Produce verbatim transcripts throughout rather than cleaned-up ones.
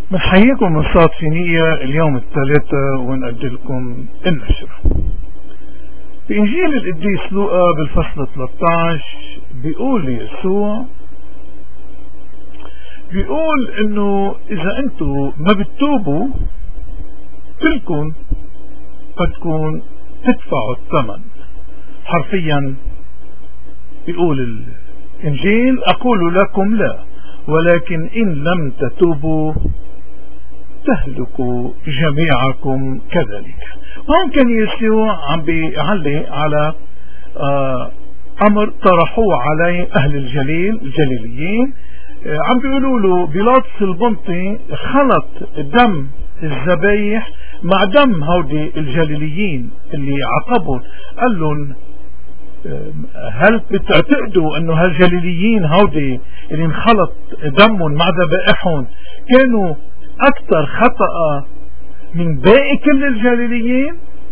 بنحييكم من صاد فينية اليوم الثلاثة ونقدم لكم النشرة. بإنجيل القديس لوقا بالفصل ثلاثة عشر بيقول يسوع بيقول انه اذا انتوا ما بتتوبوا كلكم بدكم تدفعوا الثمن. حرفيا بيقول الانجيل اقول لكم لا، ولكن ان لم تتوبوا تهلكوا جميعكم كذلك. ممكن يسوع عم بيعلق على آه امر طرحوه عليه اهل الجليل الجليليين، آه عم بيقولوا له بيلاطس البنطي خلط دم الذبايح مع دم هودي الجليليين اللي عاقبهم. قال لهم هل بتعتقدوا انه هالجليليين هودي اللي انخلط دمهم مع ذبائحهم كانوا اكثر خطأ من باقي كل الجليليين؟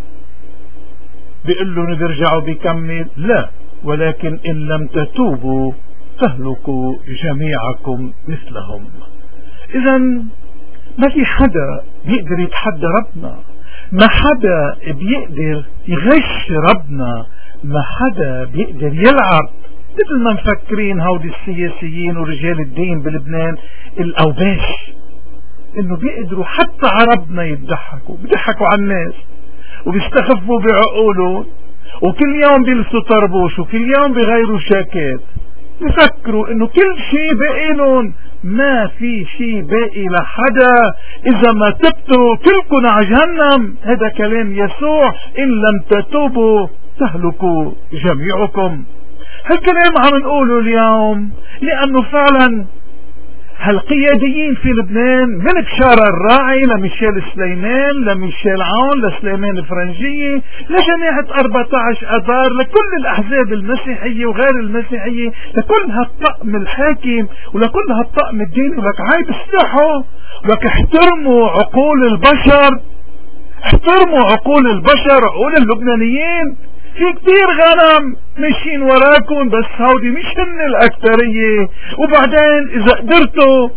بيقول لهم بيرجعوا بيكمل لا، ولكن ان لم تتوبوا تهلكوا جميعكم مثلهم. اذا ما في حدا بيقدر يتحدى ربنا، ما حدا بيقدر يغش ربنا، ما حدا بيقدر يلعب مثل ما مفكرين هودي السياسيين ورجال الدين بلبنان الاوباش انه بيقدروا حتى على ربنا يضحكوا، بيضحكوا على الناس وبيستخفوا بعقولهم، وكل يوم بيلبسوا طربوش وكل يوم بيغيروا شاكات، بيفكروا انه كل شيء باقي لهم. ما في شيء باقي لحدا، اذا ما تبتوا كلكم على جهنم. هذا كلام يسوع، ان لم تتوبوا تهلكوا جميعكم. هالكلام عم نقوله اليوم لانه فعلا هالقياديين في لبنان من بشارة الراعي لميشيل سليمان لميشيل عون لسليمان الفرنجية لجماعة أربعة عشر أذار لكل الأحزاب المسيحية وغير المسيحية، لكل هالطقم الحاكم ولكل هالطقم الديني، ولك عيب استحوا، ولك احترموا عقول البشر، احترموا عقول البشر، عقول اللبنانيين. في كتير غنم ماشيين وراكم، بس هودي مش هن الأكترية. وبعدين إذا قدرتوا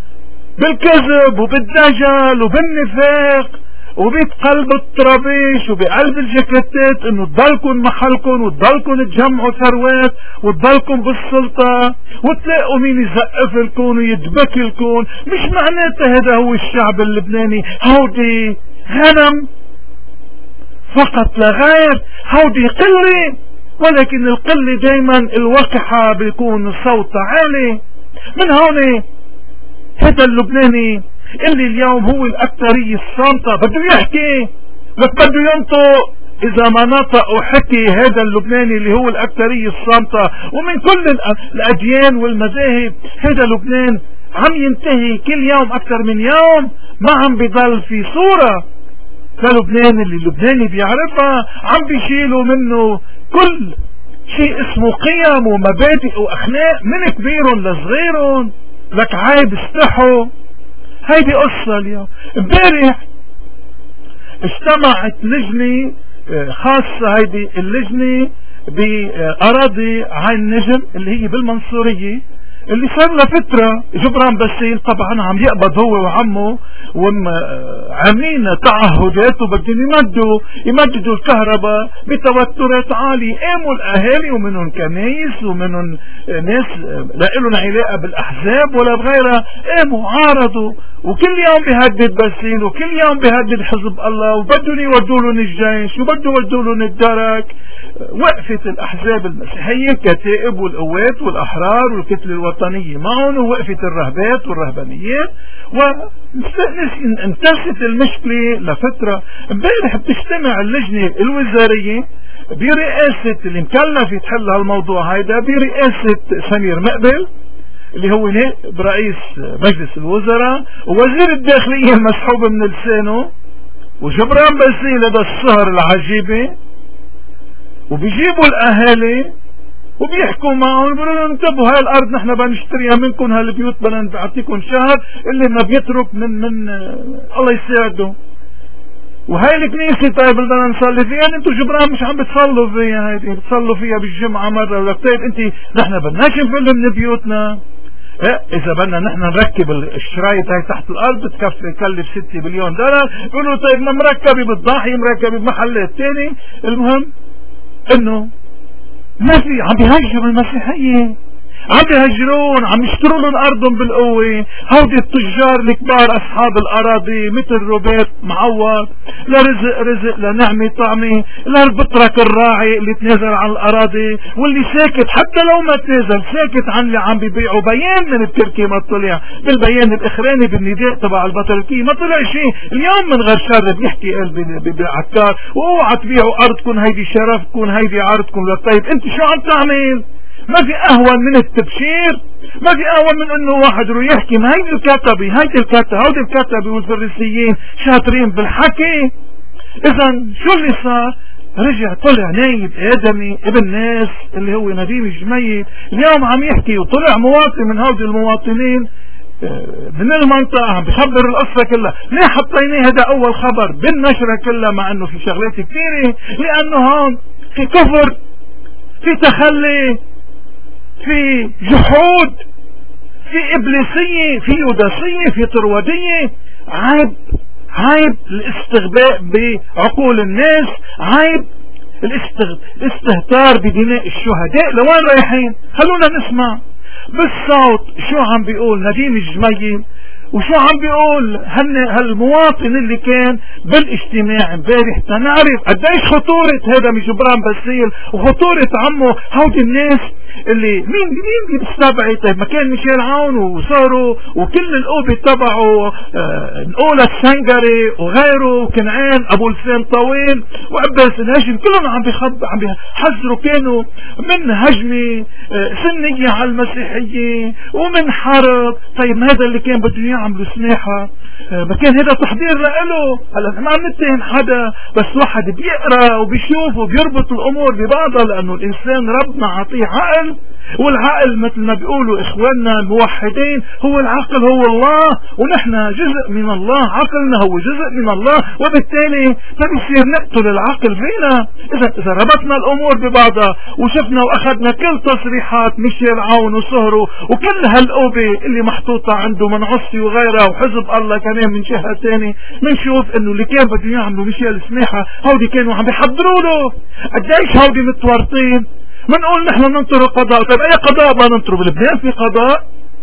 بالكذب وبالدجل وبالنفاق وبقلب الطرابيش وبقلب الجاكيتات انه تضلكم محلكم وتضلكم تجمعوا ثروات وتضلكم بالسلطة وتلاقوا مين يزقف لكم ويدبك لكم، مش معناتها هذا هو الشعب اللبناني. هودي غنم فقط لا غير، هودي قلة، ولكن القلة دايما الوقحة بيكون صوت عالي. من هون هذا اللبناني اللي اليوم هو الأكترية الصامتة بده يحكي، بس بده ينطق. إذا ما نطق وحكي هذا اللبناني اللي هو الأكترية الصامتة ومن كل الأديان والمذاهب، هذا لبنان عم ينتهي كل يوم أكثر من يوم، ما عم بيضل في صورة للبنان اللي اللبناني بيعرفها. عم بيشيلوا منه كل شيء اسمه قيم ومبادئ واخلاق من كبيرهم لصغيرهم. لك عيب استحوا. هيدي قصة اليوم. امبارح اجتمعت لجنة خاصة، هيدي اللجنة بأراضي عين نجم اللي هي بالمنصورية، اللي صار له فترة جبران باسيل طبعا عم يقبض هو وعمه وعاملين تعهدات وبدهم يمدوا يمددوا الكهرباء بتوترات عالية. قاموا الاهالي ومنهم كنايس ومنهم ناس لا لهم علاقة بالاحزاب ولا بغيرها، قاموا عارضوا، وكل يوم بيهدد باسيل وكل يوم بيهدد حزب الله وبدهم يودوا لهم الجيش وبدهم يودوا لهم الدرك. وقفت الاحزاب المسيحية الكتائب والقوات والاحرار والكتل الوطنية معهم، ووقفت الرهبات والرهبانيات، وانتهت المشكلة لفترة. امبارح بتجتمع اللجنة الوزارية برئاسة اللي مكلف يتحل هالموضوع هيدا برئاسة سمير مقبل اللي هو نائب رئيس مجلس الوزراء، ووزير الداخلية المسحوب من لسانه، وجبران باسيل هذا السهر العجيبة، وبيجيبوا الاهالي وبيحكوا معهم بيقولوا لهم انتبهوا، هاي الارض نحن بدنا نشتريها منكم، هالبيوت بدنا نعطيكم شهر، اللي ما بيترك من من الله يساعده. وهاي الكنيسة طيب بدنا نصلي فيها، انتوا جبران مش عم بتصلوا فيها، هيدي بتصلوا فيها بالجمعة مرة. ولا طيب انت نحن بدناش نفل من بيوتنا. إيه اذا بدنا نحن نركب الشرايط هاي تحت الارض تكفي تكلف ستة مليون دولار. يقولوا طيب ما مركبه بالضاحية مركبه بمحلات تاني. المهم انه ما في، عم بيهاجروا المسيحية، عم بيهجرون، عم يشتروا لهم ارضهم بالقوة. هودي التجار الكبار اصحاب الاراضي مثل روبرت معوض، لا رزق رزق لا نعمة طعمة، لا بترك الراعي اللي تنازل عن الاراضي واللي ساكت حتى لو ما تنازل ساكت عن اللي عم بيبيعوا. بيان من التركي ما طلع بالبيان الاخراني بالنداء تبع البطريركية ما طلع شيء. اليوم من غير شر بيحكي قال بالعكار واوعى تبيعوا ارضكم، هيدي شرفكم، هيدي عرضكم. طيب انت شو عم تعمل؟ ما في اهون من التبشير، ما في اهون من انه واحد يروح يحكي. ما هيدي الكتبة هيدي الكتبة هودي الكتبة والفريسيين شاطرين بالحكي. اذا شو اللي صار؟ رجع طلع نايب ادمي ابن ناس اللي هو نديم الجميل اليوم عم يحكي، وطلع مواطن من هودي المواطنين من المنطقة عم بخبر القصة كلها. ليه حطيناه هذا اول خبر بالنشرة كلها مع انه في شغلات كثيرة؟ لانه هون في كفر، في تخلي، في جحود، في إبليسية، في يوداسية، في طرودية. عيب عيب الاستغباء بعقول الناس، عيب الاستغ... الاستهتار بدماء الشهداء. لوين رايحين؟ خلونا نسمع بالصوت شو عم بيقول نديم الجميل وشو عم بيقول هالمواطن اللي كان بالاجتماع امبارح تنعرف قديش خطورة هذا من جبران باسيل وخطورة عمه. هودي الناس اللي مين مين بيستبعد؟ طيب ما كان ميشيل عون وصاروا وكل القوبة تبعه آه نقول السنجري وغيره وكنعان ابو لسان طويل وعباس الهاشم كلهم عم بيخب عم بيحذروا كانوا من هجمة آه سنية على المسيحية ومن حرب. طيب ما هذا اللي كان بده يعملوا سماحة آه ما كان هذا تحضير لإله. هلا ما عم نتهم حدا، بس واحد بيقرا وبيشوف وبيربط الامور ببعضها لانه الانسان ربنا عطيه عقل، والعقل مثل ما بيقولوا اخواننا الموحدين هو العقل هو الله، ونحن جزء من الله، عقلنا هو جزء من الله، وبالتالي ما بيصير نقتل العقل فينا. اذا اذا ربطنا الامور ببعضها وشفنا واخذنا كل تصريحات ميشيل عون وصهره وكل هالقوبة اللي محطوطة عنده من عصي وغيرها وحزب الله كمان من جهة ثانية، بنشوف انه اللي كان بده يعملوا ميشيل سماحة هودي كانوا عم بيحضروا له. قديش هودي متورطين. منقول نحن ننطر القضاء. طيب اي قضاء ما ننطره؟ بلبنان في قضاء؟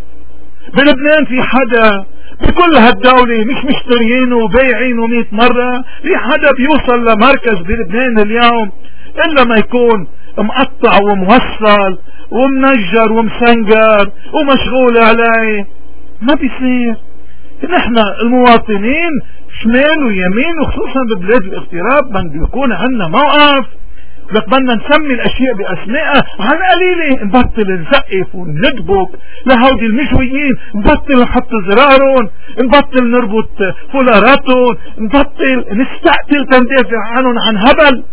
بلبنان في حدا بكل هالدولة مش مشتريينه وبايعينه مئة مرة؟ في حدا بيوصل لمركز بلبنان اليوم الا ما يكون مقطع وموصل ومنجر ومسنجر ومشغول عليه؟ ما بيصير. نحن المواطنين شمال ويمين وخصوصا ببلاد الاغتراب بده يكون عندنا موقف. لك بدنا نسمي الاشياء باسمائها. عن قليلة نبطل نزقف ونلدبك لهودي المشويين، نبطل نحط زرارهم، نبطل نربط فولاراتهم، نبطل نستقتل تندافع عنهم عن هبل.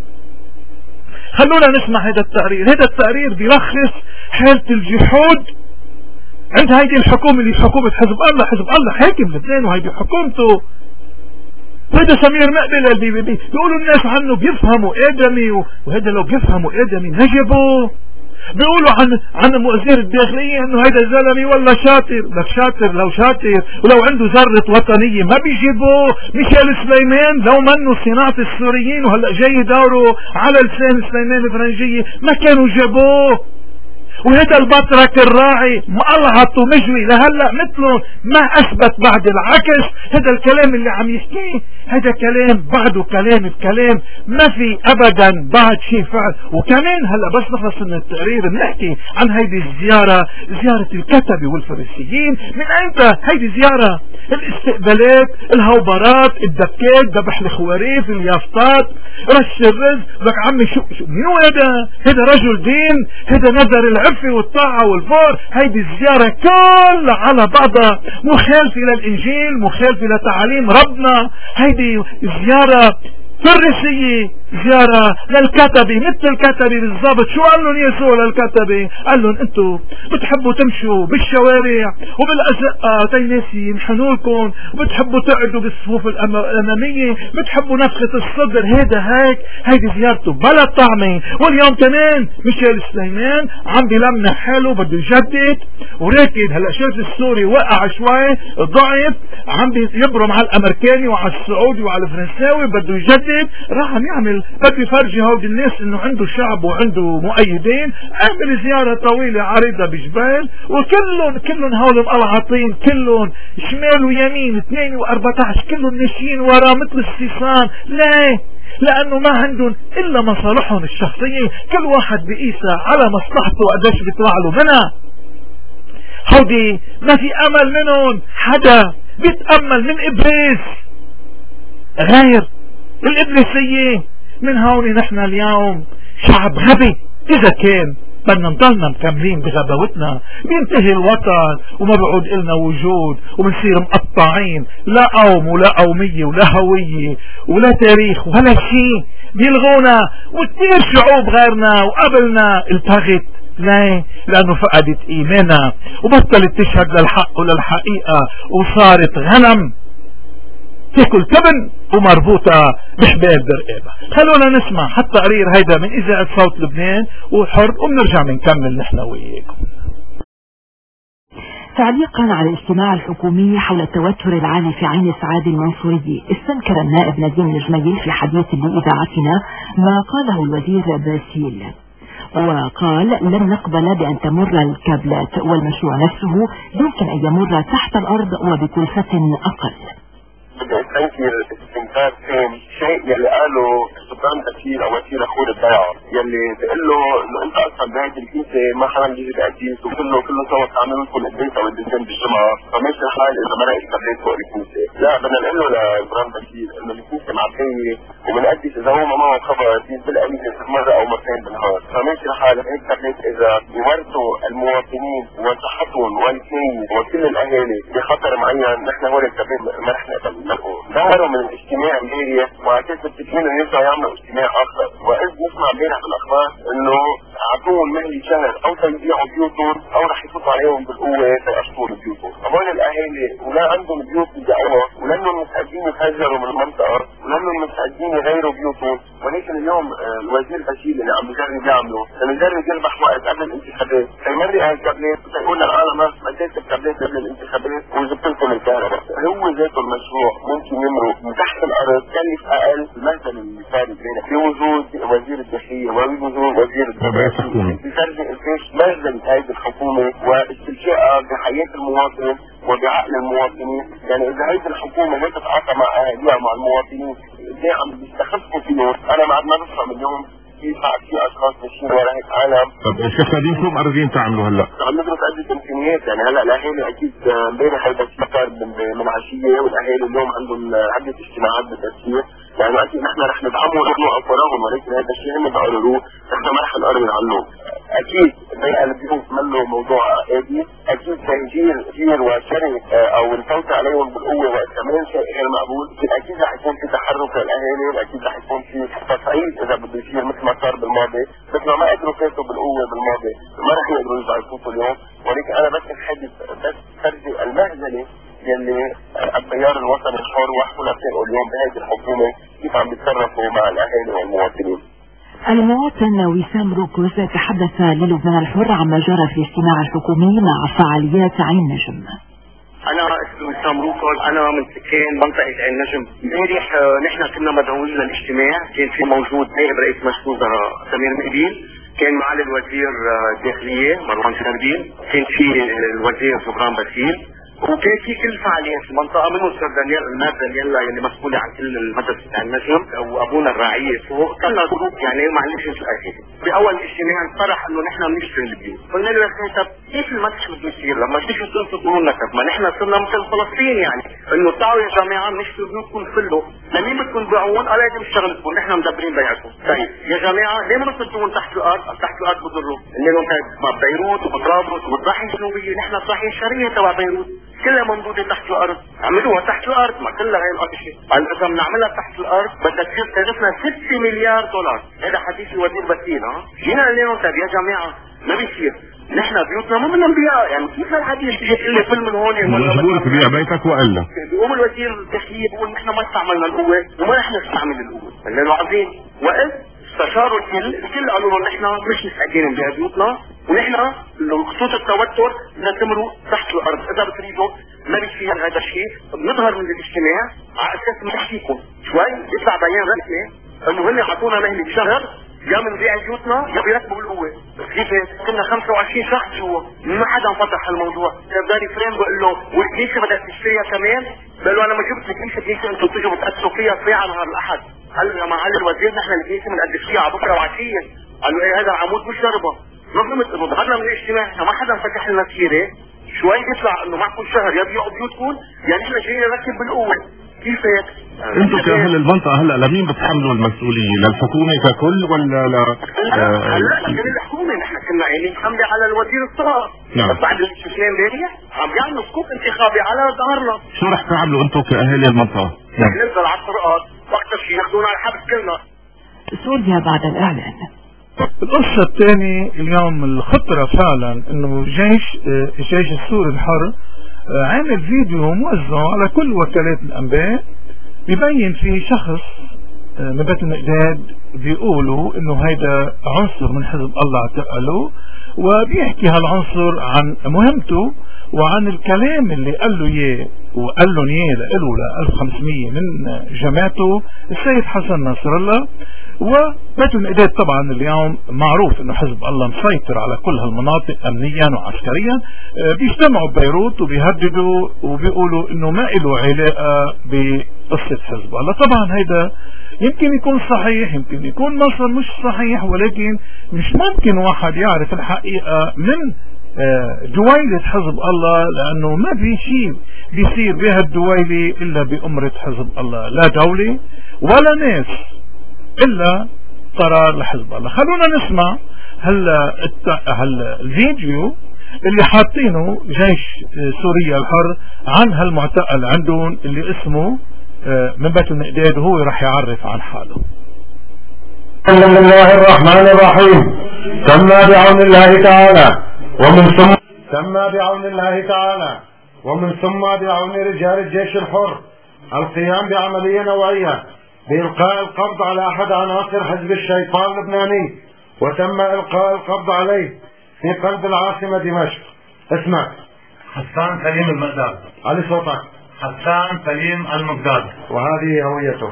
خلونا نسمع هذا التقرير. هذا التقرير بيلخص حالة الجحود عند هيدي الحكومة اللي حكومة حزب الله. حزب الله حاكم لبنان وهيدي حكومته. وهذا سمير مقبل اللي بي بي بيقولوا الناس عنه بيفهموا ادمي، وهذا لو بيفهموا ادمي نجبه. بيقولوا عن عن وزير الداخلية انه هيدا زلمي والله شاطر. لك شاطر لو شاطر ولو عنده ذرة وطنية ما بيجيبوه. ميشيل سليمان لو منه صناعة السوريين وهلا جاي دوره على لسان سليمان الفرنجية ما كانوا جابوه. وهذا البطرك الراعي مقلعط ومجوي لهلا مثله ما اثبت بعد العكس. هذا الكلام اللي عم يحكيه هذا كلام بعده كلام بكلام، ما في ابدا بعد شيء فعل. وكمان هلا بس نخلص من التقرير بنحكي عن هيدي الزيارة، زيارة الكتبة والفريسيين. من امتى هيدي زيارة؟ الاستقبالات، الهوبرات، الدكات، ذبح الخواريف، اليافطات، رش الرز. لك عمي شو شو منو هذا؟ هذا رجل دين، هذا نذر العفة والطاعة والفور. هيدي الزيارة كلها على بعضها مخالفة للإنجيل، مخالفة لتعاليم ربنا. هيدي زيارة فريسية زيارة للكتبة مثل الكتبة بالضبط. شو قال لهم يسوع للكتبة؟ قال لهم انتم بتحبوا تمشوا بالشوارع وبالأزقة تيناس يمحنولكم، وبتحبوا تقعدوا بالصفوف الأمامية، بتحبوا نفخة الصدر. هيدا هيك هيدي زيارته بلا طعمة. واليوم كمان ميشيل سليمان عم بيلمح حاله بده يجدد وراكد. هلا شاف السوري وقع شوي ضعف، عم بيبرم على الامريكاني وعلى السعودي وعلى الفرنساوي، بده يجدد. راح عم يعمل بده يفرجي هود الناس انه عنده شعب وعنده مؤيدين. عمل زيارة طويلة عريضة بجبال، وكلهم كلهم هول مقلعطين، كلهم شمال ويمين اثنين واربعتاعش، كلهم ماشيين وراه مثل السيسان. ليه؟ لانه ما عندهم الا مصالحهم الشخصية، كل واحد بقيسها على مصلحته وقديش بيطلع له منها. هودي ما في امل منهم، حدا بيتأمل من ابليس غير الابليسية. من هون نحن اليوم شعب غبي. اذا كان بدنا نضلنا مكملين بغباوتنا بينتهي الوطن وما بيعود إلنا وجود، وبنصير مقطعين، لا قوم ولا قومية ولا هوية ولا تاريخ ولا شيء. بيلغونا وكثير شعوب غيرنا وقبلنا التغت. ليه؟ لأنه فقدت إيمانها وبطلت تشهد للحق وللحقيقة، وصارت غنم تاكل تبن ومربوطة بحبال برقابة. خلونا نسمع حتى قرير هيدا من إذاعة صوت لبنان وحر، وبنرجع بنكمل نحن وياكم. تعليقا على الاجتماع الحكومي حول التوتر العالي في عين سعاد المنصوري، استنكر النائب نديم الجميل في حديث لإذاعتنا ما قاله الوزير باسيل، وقال لن نقبل بأن تمر الكابلات، والمشروع نفسه يمكن أن يمر تحت الأرض وبكلفة أقل. بدي استنكر استنكار تام شيء يلي قاله سلطان باسيل او وزير اخور الضيعه، يلي بيقول له انه انت اصلا بهيدي الكنيسه ما حدا بيجي بقديس، وكله كله سوا تعملوا لكم القداس او الدسين بالجمعه، فماشي الحال اذا مرق الكابلات فوق الكنيسه. لا، بدنا نقول له لسلطان باسيل انه الكنيسه معبيه وبنقدس اذا هو ما معه خبر بالقليل مره او مرتين بالنهار، فماشي الحال هيك الكابلات اذا يورثوا المواطنين وصحتهم والكنيسه وكل الاهالي بخطر معين، نحن هول الكابلات ما رح نقبل. ظهروا من الاجتماع امبارح وعكس متفقين انه يرجعوا يعملوا اجتماع اخر، واذ نسمع امبارح بالاخبار انه اعطوهم مهلي شهر او سيبيعوا بيوتهم او رح يفوتوا عليهم بالقوه سيقشطوا بيوتهم. هول الاهالي ولا عندهم بيوت يبيعوها، ولانهم مستعدين يتهجروا من المنطقه، ولانهم مستعدين يغيروا بيوتهم. ولكن اليوم الوزير باسيل اللي عم بيجرب يعمله، عم يجرب يربح وقت قبل الانتخابات، سيمرق هالكابلات وسيقول للعالم ما اديت الكابلات قبل الانتخابات وجبت لكم الكهرباء. هو ذاته المشروع ممكن يمرق من تحت الارض كلف اقل. المثل اللي صار امبارح بوجود وزير الداخليه وبوجود وزير الداخليه بترجع قديش مجدت هذه الحكومه واستلجائها بحياه المواطن وبعقل المواطنين. يعني اذا هذه الحكومه لا تتعاطى مع اهاليها ومع المواطنين ازاي عم بيستخفوا فيهم، انا بعد ما بفهم اليوم كيف في اشخاص ماشيين ورا هيك عالم. طب شو خليكم قاعدين تعملوا هلا؟ عم ندرس عدة امكانيات. يعني هلا الاهالي اكيد امبارح هيدا صار من عشيه، والاهالي اليوم عندهم عده اجتماعات بالتفسير. يعني اكيد نحن رح ندعمهم ونحن وراهم، ولكن هذا الشيء هم بيقرروه، نحن ما رح نقرر عنه. اكيد بيع البيوت منه موضوع عادي، اكيد تهجير كثير وشري او الفوت عليهم بالقوه وقت كمان شيء غير مقبول. اكيد رح يكون في تحرك للاهالي، واكيد رح يكون في تصعيد اذا بده يصير مثل ما صار بالماضي، مثل ما قدروا فاتوا بالقوه بالماضي ما رح يقدروا يرجعوا يفوتوا اليوم. ولكن انا بس بحدد بس فرضي المهزله يلي التيار الوطني الحر وحده بتلاقوا اليوم بهذه الحكومه كيف عم بيتصرفوا مع الاهالي والمواطنين. المواطن وسام روكوز تحدث للبنان الحر عما جرى في الاجتماع الحكومي مع فعاليات عين نجم. انا اسمي وسام روكوز، انا من سكان منطقه عين نجم. امبارح نحن كنا مدعوين للاجتماع، كان في موجود نائب رئيس مجلس الوزراء سمير مقبيل، كان معالي الوزير الداخليه مروان شربين، كان في الوزير جبران باسيل، وكان في كل فعاليات في المنطقه، منهم سير دانيال الماد دانييلا اللي مسؤوله عن كل المدرسه تاع النجم، وابونا الراعيه فوق، كنا جروب يعني معلش الاهالي. باول اجتماع انطرح انه نحن بنشتري البيوت، قلنا له يا اخي طب كيف المسح بده يصير؟ لما تيجوا تنصتوا تقولوا لنا طب ما نحن صرنا مثل فلسطين، يعني انه تعالوا يا جماعه بنشتري بيوتكم كله، لمين بدكم تبيعون؟ قال هذه مش شغلتكم، نحن مدبرين بيعكم. طيب يا جماعه ليه ما بتنطون تحت الارض؟ تحت الارض بضروا، قلنا لهم طيب ما بيروت وبطرابلس وبالضاحيه الجنوبيه، نحن الضاحيه الشرقيه تبع بيروت، كلها ممدودة تحت الارض، عملوها تحت الارض، ما كلها هي القضية. قال اذا بنعملها تحت الارض بدها تصير تكلفنا ستة مليار دولار، هذا حديث الوزير باسيل. ها جينا قلنا لهم طيب يا جماعة ما بيصير، نحن بيوتنا مو من انبياء، يعني كيف الحديث تيجي تقول لي فيلم من هون مجبور تبيع بيتك والا بيقوم الوزير الداخلية بيقول نحن ما استعملنا القوة وما رح نستعمل القوة. قلنا له عظيم، وقت استشاروا الكل، الكل قالوا له نحن مش مستعدين نبيع بيوتنا، ونحن خطوط التوتر بدنا تمروا تحت الارض، اذا بتريدوا ما بيصير هذا الشيء بنظهر من الاجتماع على اساس نحكيكم شوي، يطلع بيان رسمي انه هن اعطونا مهله شهر يا بنبيع بيوتنا يا بيركبوا القوه. كيف كنا خمسة وعشرين شخص جوا، ما حدا فتح الموضوع. سرداري فريم بقول له والكنيسه بدها تشتريها كمان، بقول له انا ما جبت الكنيسه، كنيسه انتم بتجوا بتاسسوا فيها ساعه نهار الاحد. قال له يا معالي الوزير نحن الكنيسه بنقدس فيها على بكره وعشيه. قال له ايه هذا العمود مش شربه. ما فهمت انه ظهرنا من الاجتماع ما حدا فتح لنا سيره، شوي يطلع انه معكم شهر يا بيعوا بيوتكم يا نحن جايين نركب بالقوه. كيف هيك؟ انتم كاهل المنطقه هلا لمين بتحملوا المسؤوليه؟ للحكومه ككل ولا ل هلا لكن الحكومه نحن كنا عينين حمله على الوزير الصغار. نعم. بس بعد الاستسلام امبارح عم بيعملوا سكوب انتخابي على ظهرنا. شو رح تعملوا انتم كاهل المنطقه؟ رح ننزل على الطرقات وقت شيء ياخذونا على الحبس كلنا. سوريا بعد الاعلان. القصة الثانية اليوم الخطرة فعلا انه جيش الجيش السوري الحر عامل فيديو موزع على كل وكالات الانباء بيبين فيه شخص من بيت المقداد بيقولوا انه هيدا عنصر من حزب الله اعتقلوه، وبيحكي هالعنصر عن مهمته وعن الكلام اللي قال له اياه وقال لهم اياه له ل ألف وخمسمية من جماعته السيد حسن نصر الله. وبيت المقداد طبعا اليوم معروف انه حزب الله مسيطر على كل هالمناطق امنيا وعسكريا، بيجتمعوا ببيروت وبيهددوا وبيقولوا انه ما له علاقه بقصه حزب الله. طبعا هيدا يمكن يكون صحيح يمكن يكون مصر مش صحيح، ولكن مش ممكن واحد يعرف الحقيقه من دويلة حزب الله، لأنه ما في شيء بيصير بهالدويلة إلا بأمرة حزب الله، لا دولة ولا ناس إلا قرار لحزب الله. خلونا نسمع هلا هلا الفيديو اللي حاطينه جيش سوريا الحر عن هالمعتقل عندهم اللي اسمه من بيت المقداد، وهو رح يعرف عن حاله. بسم الله الرحمن الرحيم. تم بعون الله تعالى ومن ثم تم بعون الله تعالى ومن ثم بعون رجال الجيش الحر القيام بعملية نوعية بإلقاء القبض على أحد عناصر حزب الشيطان اللبناني، وتم إلقاء القبض عليه في قلب العاصمة دمشق. اسمع. حسان سليم المقداد. علي صوتك. حسان سليم المقداد. وهذه هويته.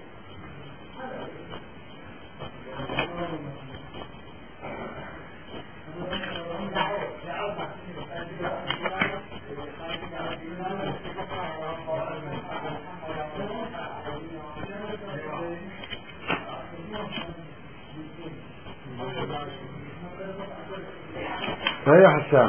هيا حسان،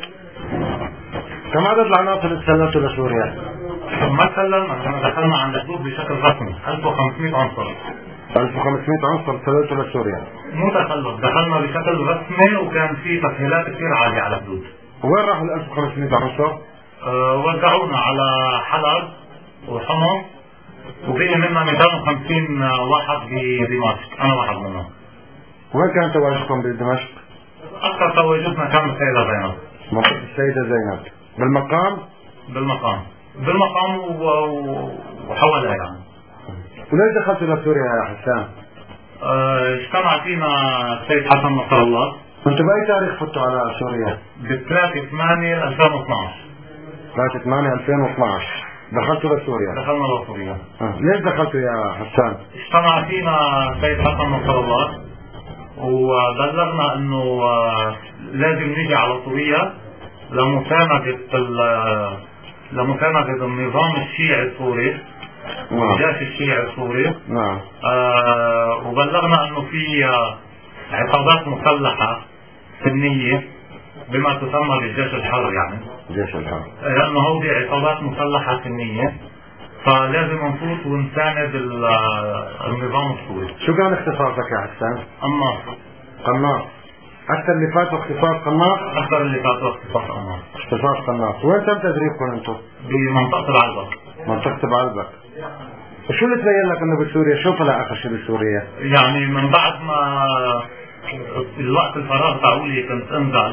كم عدد العناصر اللي تسللتوا لسوريا؟ ما سلمنا، احنا دخلنا عند الحدود بشكل رسمي ألف وخمسمية عنصر. ألف وخمسمية عنصر تسللتوا لسوريا؟ مو تسلل، دخلنا بشكل رسمي وكان في تسهيلات كثير عالية على الحدود. وين راحوا ال ألف وخمسمية عنصر؟ أه وزعونا على حلب وحمص، وبقي منا مئتين وخمسين واحد بدمشق، انا واحد منهم. وين كان تواجدكم بدمشق؟ أكثر تواجدنا كان السيدة زينب. منطقة السيدة زينب. بالمقام؟ بالمقام بالمقام وحواليها يعني. وليش دخلتوا لسوريا يا حسان؟ اه اجتمع فينا السيد حسن نصر الله. انتوا بأي تاريخ فتوا على سوريا؟ ب ثلاثة ثمانية ألفين واثنعش. ثلاثة ثمانية ألفين واثنعش دخلتوا لسوريا؟ دخلنا لسوريا. اه. ليش دخلتوا يا حسان؟ اجتمع فينا السيد حسن نصر الله وبلغنا انه لازم نيجي على سوريا لمساندة لمساندة النظام الشيعي السوري والجيش الشيعي السوري. نعم. آه وبلغنا انه في عصابات مسلحة سنية بما تسمى بالجيش الحر، يعني جيش الحر، لانه هودي عصابات مسلحة سنية فلازم نفوت ونساند النظام السوري. شو كان اختصاصك يا حسان؟ قناص. قناص. أكثر اللي فاتوا اختصاص قناص؟ أكثر اللي فاتوا اختصاص قناص. اختصاص قناص. وين تم تدريبكم أنتم؟ بمنطقة بعلبك. منطقة بعلبك. وشو اللي تبين لك إنه بسوريا؟ شو طلع آخر شيء بسوريا؟ يعني من بعد ما الوقت الفراغ تاعولي كنت انزل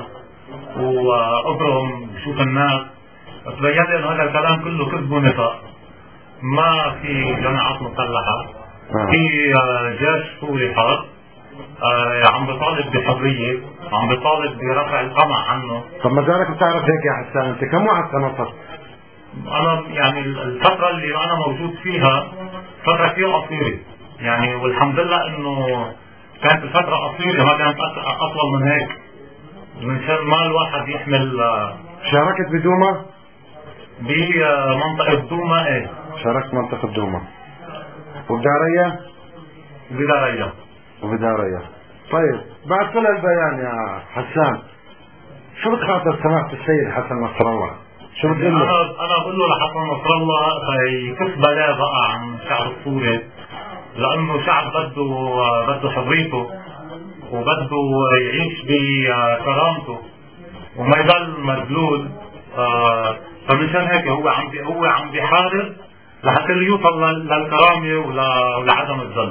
وأبرم بشوف الناس، تبين لي إنه هذا الكلام كله كذب ونفاق. ما في جماعات مسلحة، آه. في جيش سوري حر آه عم بطالب بحرية، عم بطالب برفع القمع عنه. طب ما زالك بتعرف هيك يا حسان؟ انت كم واحد تنصت؟ انا يعني الفترة اللي انا موجود فيها فترة كثير قصيرة يعني، والحمد لله انه كانت الفترة قصيرة ما كانت اطول من هيك، من شان ما الواحد يحمل. شاركت بدوما؟ بمنطقة دوما ايه شاركت منطقة دوما. وبدارية؟ بدارية. وبدارية. طيب بعد كل البيان يا حسان شو بتخاطر سماحة السيد حسن نصر الله؟ شو بتقول له؟ انا انا بقول له لحسن نصر الله يكف بلا بقى عن الشعب السوري، لانه شعب بده بده حريته وبده يعيش بكرامته وما يضل مذلول. فمشان هيك هو عم هو عم بيحارب لحتى يوصل للكرامه ولعدم الذل،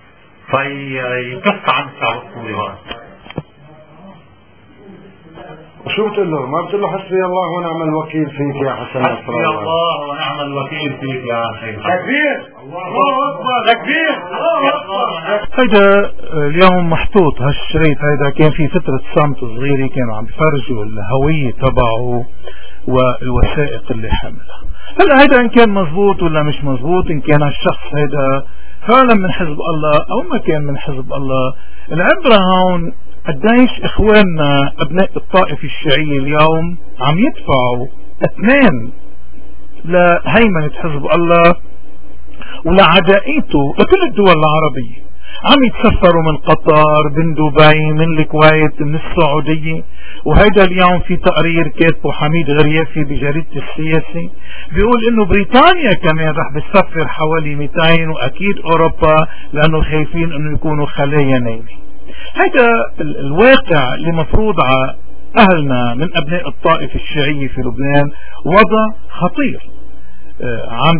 فيكف عن الشعب السوري بقى. وشو بتقول له؟ ما بتقول له حسبي الله ونعم الوكيل فيك يا حسن نصر الله؟ حسبي الله ونعم الوكيل فيك يا شيخ. تكبير الله اكبر. تكبير الله اكبر. هيدا اليوم محطوط هالشريط، هيدا كان في فترة صمت صغيرة كانوا عم بفرجوا الهوية تبعه والوثائق اللي حملها. هلا هيدا ان كان مزبوط ولا مش مزبوط، ان كان الشخص هيدا فعلا من حزب الله او ما كان من حزب الله، العبرة هون قديش اخواننا ابناء الطائفة الشيعية اليوم عم يدفعوا اثنين لهيمنة حزب الله ولعدائيته لكل الدول العربية. عم يتسفروا من قطر، من دبي، من الكويت، من السعودية. وهيدا اليوم في تقرير كاتبه حميد غريافي بجريدة السياسي بيقول انه بريطانيا كمان رح بتسفر حوالي مئتين، واكيد اوروبا لانه خايفين انه يكونوا خلايا نايمة. هيدا الواقع اللي مفروض على اهلنا من ابناء الطائفة الشيعية في لبنان وضع خطير. آه عم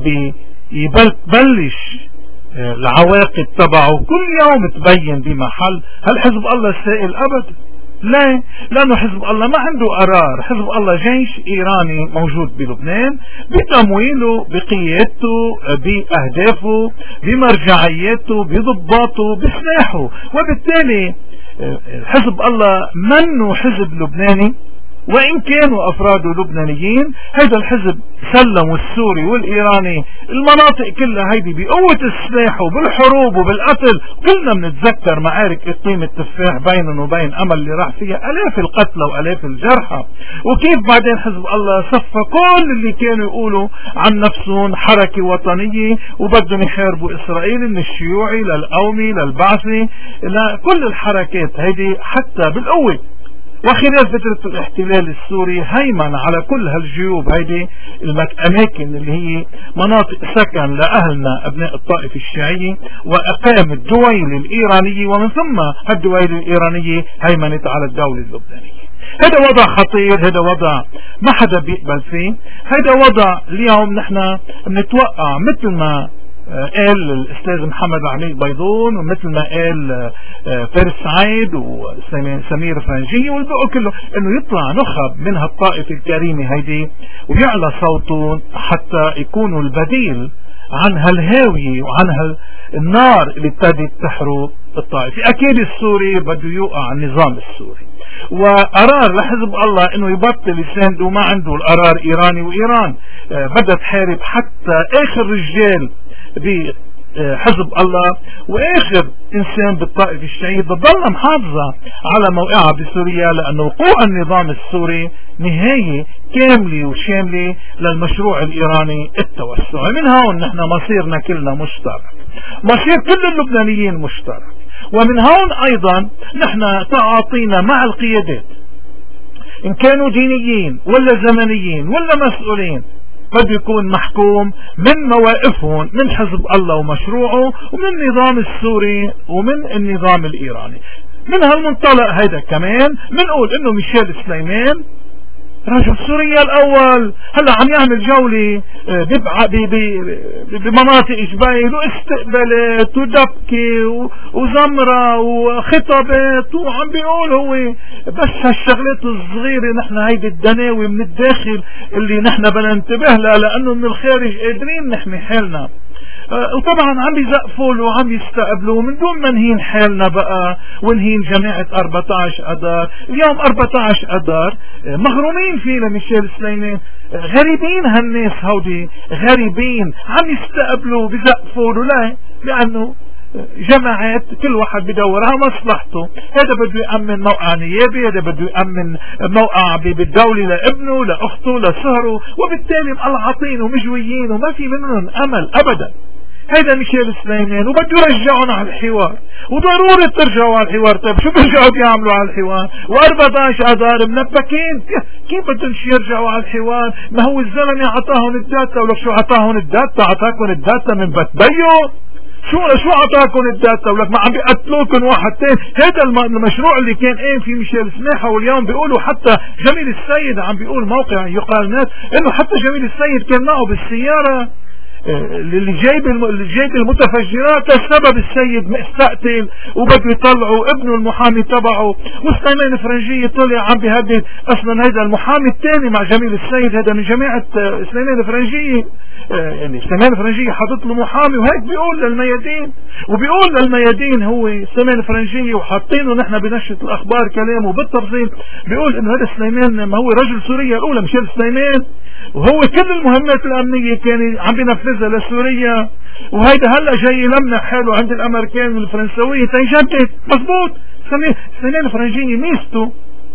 بيبلش آه العواقب تبعه كل يوم تبين بمحل. هل حزب الله سائل؟ ابدا، لا، لانه حزب الله ما عنده قرار. حزب الله جيش ايراني موجود بلبنان بتمويله، بقيادته، باهدافه، بمرجعياته، بضباطه، بسلاحه. وبالتالي حزب الله منه حزب لبناني، وإن كانوا أفراده لبنانيين. هذا الحزب سلموا السوري والإيراني المناطق كلها هيدي بقوة السلاح وبالحروب وبالقتل. كلنا بنتذكر معارك إقليم التفاح بينهم وبين أمل اللي راح فيها آلاف القتلى وآلاف الجرحى، وكيف بعدين حزب الله صفى كل اللي كانوا يقولوا عن نفسهم حركة وطنية وبدهم يحاربوا إسرائيل، من الشيوعي للقومي للبعثي لكل الحركات هيدي حتى بالقوة. وخلال فترة الاحتلال السوري هيمن على كل هالجيوب هيدي الأماكن اللي هي مناطق سكن لأهلنا أبناء الطائفة الشيعية، وأقام الدويل الإيرانية، ومن ثم هالدويل الإيرانية هيمنت على الدولة اللبنانية. هذا وضع خطير، هذا وضع ما حدا بيقبل فيه. هذا وضع اليوم نحن بنتوقع مثل ما قال الأستاذ محمد علي بيضون، ومثل ما قال فارس سعيد وسمير فرنجي والبقوا كله، انه يطلع نخب من هالطائفة الكريمة هيدي ويعلى صوتهم حتى يكونوا البديل عن هالهاوية وعن هالنار اللي ابتدت تحرق الطائفة. اكيد السوري بده يوقع النظام السوري، وقرار لحزب الله انه يبطل يساند وما عنده القرار ايراني، وايران بدها تحارب حتى اخر رجال بحزب الله واخر انسان بالطائفة الشيعية بتضل محافظة على موقعها بسوريا، لانه وقوع النظام السوري نهاية كاملة وشاملة للمشروع الايراني التوسعي. من هون نحن مصيرنا كلنا مشترك، مصير كل اللبنانيين مشترك. ومن هون ايضا نحن تعاطينا مع القيادات ان كانوا دينيين ولا زمنيين ولا مسؤولين بده يكون محكوم من مواقفهم من حزب الله ومشروعه ومن النظام السوري ومن النظام الإيراني. من هالمنطلق هيدا كمان بنقول انه ميشيل سليمان رجل سوريا الاول هلا عم يعمل جولة بمناطق جبيل واستقبالات ودبكة وزمرة وخطابات وعم بيقول هو بس هالشغلات الصغيرة نحن هيدي الدناوي من الداخل اللي نحن بدنا ننتبه لها لانه من الخارج قادرين نحمي حالنا. وطبعا عم يزقفوا له وعم يستقبلوا من دون ما نهين حالنا بقى ونهين جماعة أربعة عشر أذار. اليوم أربعة عشر أذار مغرومين فيه لميشيل سليمان، غريبين هالناس هودي، غريبين عم يستقبلوا بزقفوا له. لا، لأنه جماعات كل واحد بدورها مصلحته، هذا بده يأمن موقع نيابي، هذا بده يأمن موقع بالدولة لابنه لأخته لصهره، وبالتالي مقلعطين ومجويين وما في منهم أمل أبدا. هيدا ميشيل سليمان وبده يرجعون على الحوار، وضروري ترجعوا على الحوار. طيب شو بيرجعوا بيعملوا على الحوار؟ وأربعة عشر أذار منبكين، كيف بدهم يرجعوا على الحوار؟ ما هو الزلمة عطاهم الداتا. ولك شو عطاهم الداتا؟ عطاكم الداتا من بتبيو؟ شو شو عطاكم الداتا؟ ولك ما عم بيقتلوكم واحد تاني. هذا المشروع اللي كان قايم فيه ميشيل سماحة، واليوم بيقولوا حتى جميل السيد عم بيقول موقع يقال ناس انه حتى جميل السيد كان معه بالسيارة اللي جايب اللي جايب المتفجرات السبب السيد مستقتل وبده يطلعوا ابنه المحامي تبعه. وسليمان فرنجية طلع عم بيهدد. اصلا هذا المحامي الثاني مع جميل السيد هذا من جماعة سليمان فرنجية، يعني سليمان فرنجية حاطط له محامي وهيك بيقول للميادين، وبيقول للميادين هو سليمان فرنجية وحاطينه نحن بنشرة الاخبار كلامه بالتفصيل. بيقول انه هذا سليمان ما هو رجل سوريا الاولى ميشيل سليمان، وهو كل المهمات الامنية كان عم بينفذها لسوريا، وهيدا هلا جاي يلمح حاله عند الامريكان والفرنسوية تيجدد. مضبوط. سليمان فرنجية ميزته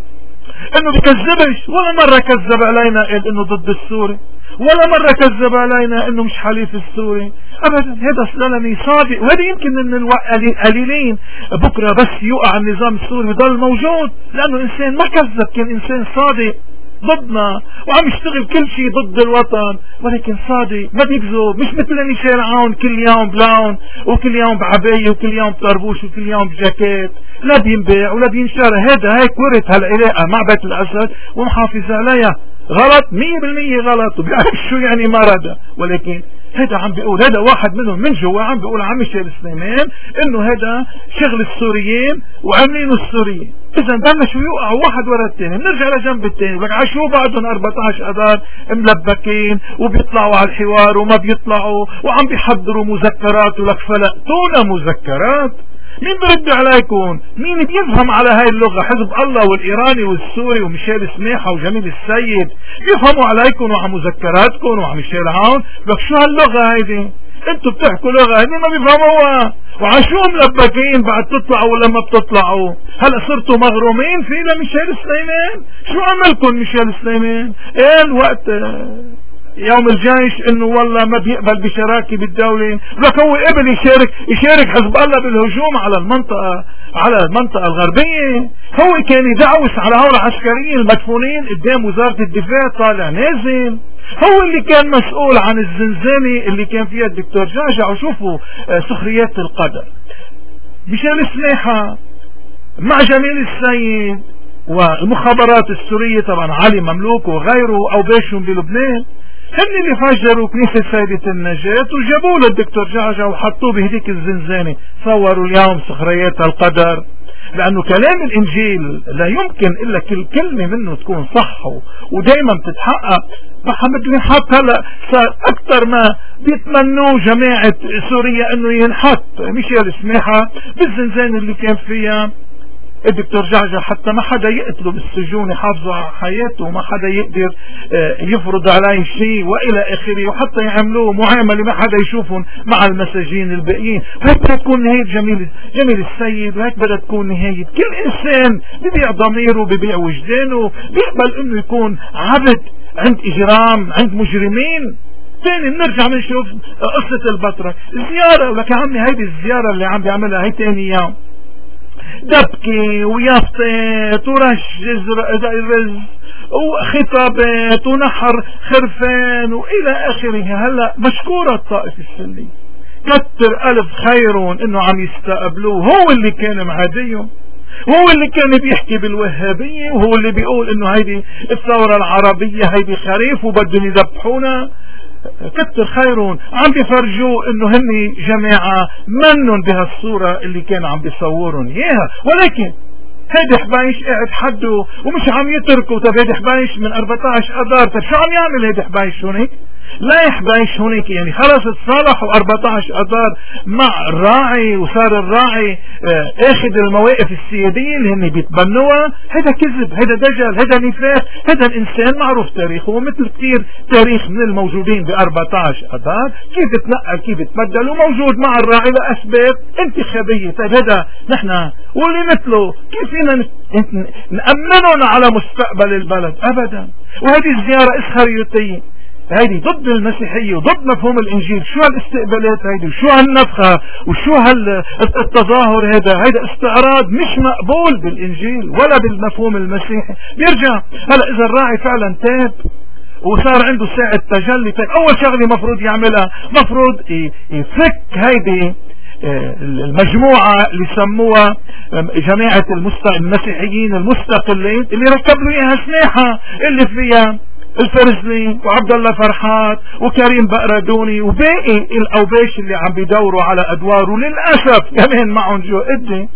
انه بكذبش، ولا مرة كذب علينا قال انه ضد السوري، ولا مرة كذب علينا انه مش حليف السوري ابدا. هذا سلمي صادق، وهذا يمكن من القليلين بكرة بس يوقع النظام السوري يضل موجود، لانه انسان ما كذب، كان انسان صادق ضدنا وعم يشتغل كل شيء ضد الوطن، ولكن صادق ما بيكذب. مش مثل ميشيل عون كل يوم بلاون وكل يوم بعباية وكل يوم بطربوش وكل يوم بجاكيت، لا بينباع ولا بينشرى. هذا هيك ورث هالعلاقة مع بيت الأسد ومحافظ عليها. غلط مية بالمية غلط، وبيعرف شو يعني مرضى. ولكن هذا عم بيقول، هذا واحد منهم من جوا عم بيقول عم ميشيل سليمان انه هذا شغل السوريين وعاملينه السوريين. اذا بلشوا يوقعوا واحد ورا الثاني. بنرجع لجنب الثاني لك عشو بعدهم أربعة عشر أذار ملبكين وبيطلعوا على الحوار وما بيطلعوا وعم بيحضروا مذكرات. ولك فلقتونا مذكرات. مين برد عليكم؟ مين بيفهم على هاي اللغة؟ حزب الله والإيراني والسوري وميشيل سماحة وجميل السيد بيفهموا عليكم وعلى مذكراتكم وعلى ميشيل عون. لك شو هاللغة هيدي؟ انتوا بتحكوا لغة هيدي ما بيفهموها. وعشو ملبكين بعد تطلعوا ولا ما بتطلعوا؟ هلا صرتوا مغرومين في لميشيل سليمان؟ شو عملكم ميشيل سليمان؟ قال وقت يوم الجيش انه والله ما بيقبل بشراكة بالدولة. لك هو قبل يشارك يشارك حزب الله بالهجوم على المنطقة على المنطقة الغربية. هو كان يدعوس على هؤلاء العسكريين المدفونين قدام وزارة الدفاع طالع نازل. هو اللي كان مسؤول عن الزنزانة اللي كان فيها الدكتور جعجع. وشوفوا سخريات القدر. ميشيل سماحة مع جميل السيد والمخابرات السورية طبعا علي مملوك وغيره او باشهم بلبنان هن اللي فجروا كنيسة سيدة النجاة وجابوا له الدكتور جعجع وحطوه بهديك الزنزانة. صوروا اليوم سخريات القدر، لأنه كلام الإنجيل لا يمكن إلا كل كلمة منه تكون صح ودايما بتتحقق. محمد ينحط هلا صار أكثر ما بيتمنوا جماعة سوريا إنه ينحط ميشيل سماحة بالزنزانة اللي كان فيها الدكتور جعجع، حتى ما حدا يقتله بالسجون، يحافظوا على حياته وما حدا يقدر يفرض عليه شيء والى اخره، وحتى يعملوه معامله ما حدا يشوفهم مع المساجين الباقيين. وهيك بدها تكون نهايه جميل جميل السيد، وهيك بدها تكون نهايه كل انسان ببيع ضميره ببيع وجدانه، بيقبل انه يكون عبد عند اجرام عند مجرمين. تاني بنرجع بنشوف قصه البطرك الزياره. ولك يا عمي هيدي الزياره اللي عم بيعملها هي تاني يوم دبكة ويافطات ورش رز وخطابات ونحر خرفان والى اخره. هلا مشكورة الطائفة السلمية كتر الف خيرهم انه عم يستقبلوه. هو اللي كان معاديهم وهو اللي كان بيحكي بالوهابية، وهو اللي بيقول انه هيدي الثورة العربية هيدي خريف وبدهم يذبحونا. كتر خيرهم عم بيفرجوا انه هني جماعة منن بهالصورة اللي كان عم بيصورون اياها. ولكن هيدي حبايش قاعد حده ومش عم يتركوا. طب هيدي حبايش من أربعة عشر اذار، طب شو عم يعمل هيدي حبايش هونيك؟ لا يحبايش هونيك، يعني خلص اتصالحوا أربعة عشر اذار مع الراعي، وصار الراعي اه اخذ المواقف السيادية اللي هن بيتبنوها. هذا كذب، هذا دجل، هذا نفاق. هذا الانسان معروف تاريخه ومثل كثير تاريخ من الموجودين ب أربعة عشر اذار كيف تنقل كيف تبدل، وموجود مع الراعي لاسباب انتخابية. طيب هذا نحن واللي مثله كيف فينا نأمنهم على مستقبل البلد؟ ابدا. وهذه الزيارة اسخريوطية، هيدي ضد المسيحية وضد مفهوم الانجيل. شو هالاستقبالات هيدي وشو هالنفخة وشو هالتظاهر؟ هذا هيدا استعراض مش مقبول بالانجيل ولا بالمفهوم المسيحي. بيرجع هلا اذا الراعي فعلا تاب وصار عنده ساعة تجلي، طيب اول شغلة مفروض يعملها مفروض يفك هيدي المجموعة اللي سموها جماعة المسيحيين المستقلين اللي ركب له اياها سماحة اللي فيها الفرزلي وعبد الله فرحات وكريم بقردوني وباقي الاوباش اللي عم بيدوروا على ادوار، وللاسف كمان معهم جو قدي.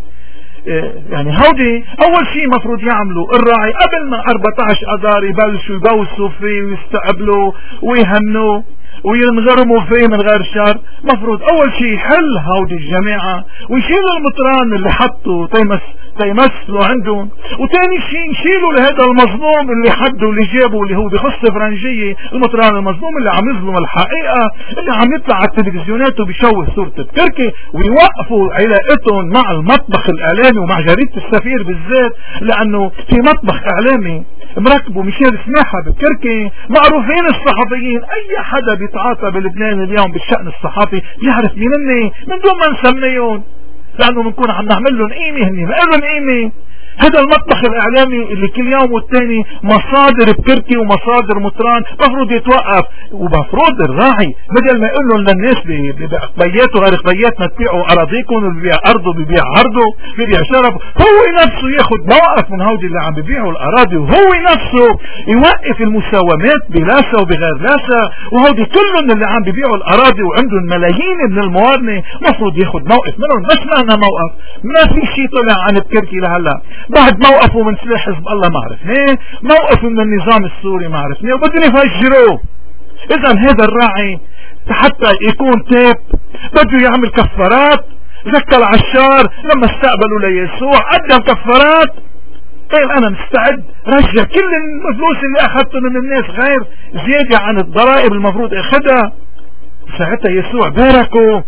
يعني هودي اول شيء مفروض يعملوا الراعي قبل ما أربعة عشر اذار يبلشوا يبوسوا فيه ويستقبلوا ويهنوا وينغرموا فيه من غير شر. مفروض اول شيء يحل هودي الجماعة ويشيلوا المطران اللي حطوا تيمس تيمثلوا عندهم، وتاني شيء يشيلوا لهذا المظلوم اللي حده اللي جابه اللي هو بخصة فرنجية، المطران المظلوم اللي عم يظلم الحقيقة، اللي عم يطلع على التلفزيونات وبيشوه صورة بكركي، ويوقفوا علاقتهم مع المطبخ الاعلامي ومع جريدة السفير بالذات، لانه في مطبخ اعلامي مركبوا ميشيل سماحة بكركي. معروفين الصحفيين، اي حدا بيتعاطى بلبنان اليوم بالشأن الصحفي يعرف مين هن من دون ما نسميهم، لانه بنكون عم نعمل لهم قيمه، هن ما لهم قيمه. هذا المطبخ الاعلامي اللي كل يوم والتاني مصادر بكركي ومصادر مطران مفروض يتوقف. ومفروض الراعي بدل ما يقول لهم للناس بقبيات وغير قبياتنا تبيعوا اراضيكم، واللي بيبيع ارضه بيبيع عرضه بيبيع شرفه، هو نفسه ياخذ موقف من هودي اللي عم بيبيعوا الاراضي، وهو نفسه يوقف المساومات بلاسه وبغير لاسه. وهودي كلهم اللي عم بيبيعوا الاراضي وعندهم ملايين من الموارنه مفروض ياخذ موقف منهم. بس معنى موقف ما في شيء طلع عن بكركي لهلا. بعد موقفه من سلاح حزب الله ما عرفناه، موقفه من النظام السوري ما عرفناه، وبدهم يفجروه. اذا هذا الراعي حتى يكون تاب بده يعمل كفارات. زكى العشار لما استقبلوا ليسوع قدم كفارات، قال انا مستعد رجع كل الفلوس اللي اخذته من الناس غير زيادة عن الضرائب المفروض اخذها. ساعتها يسوع باركه،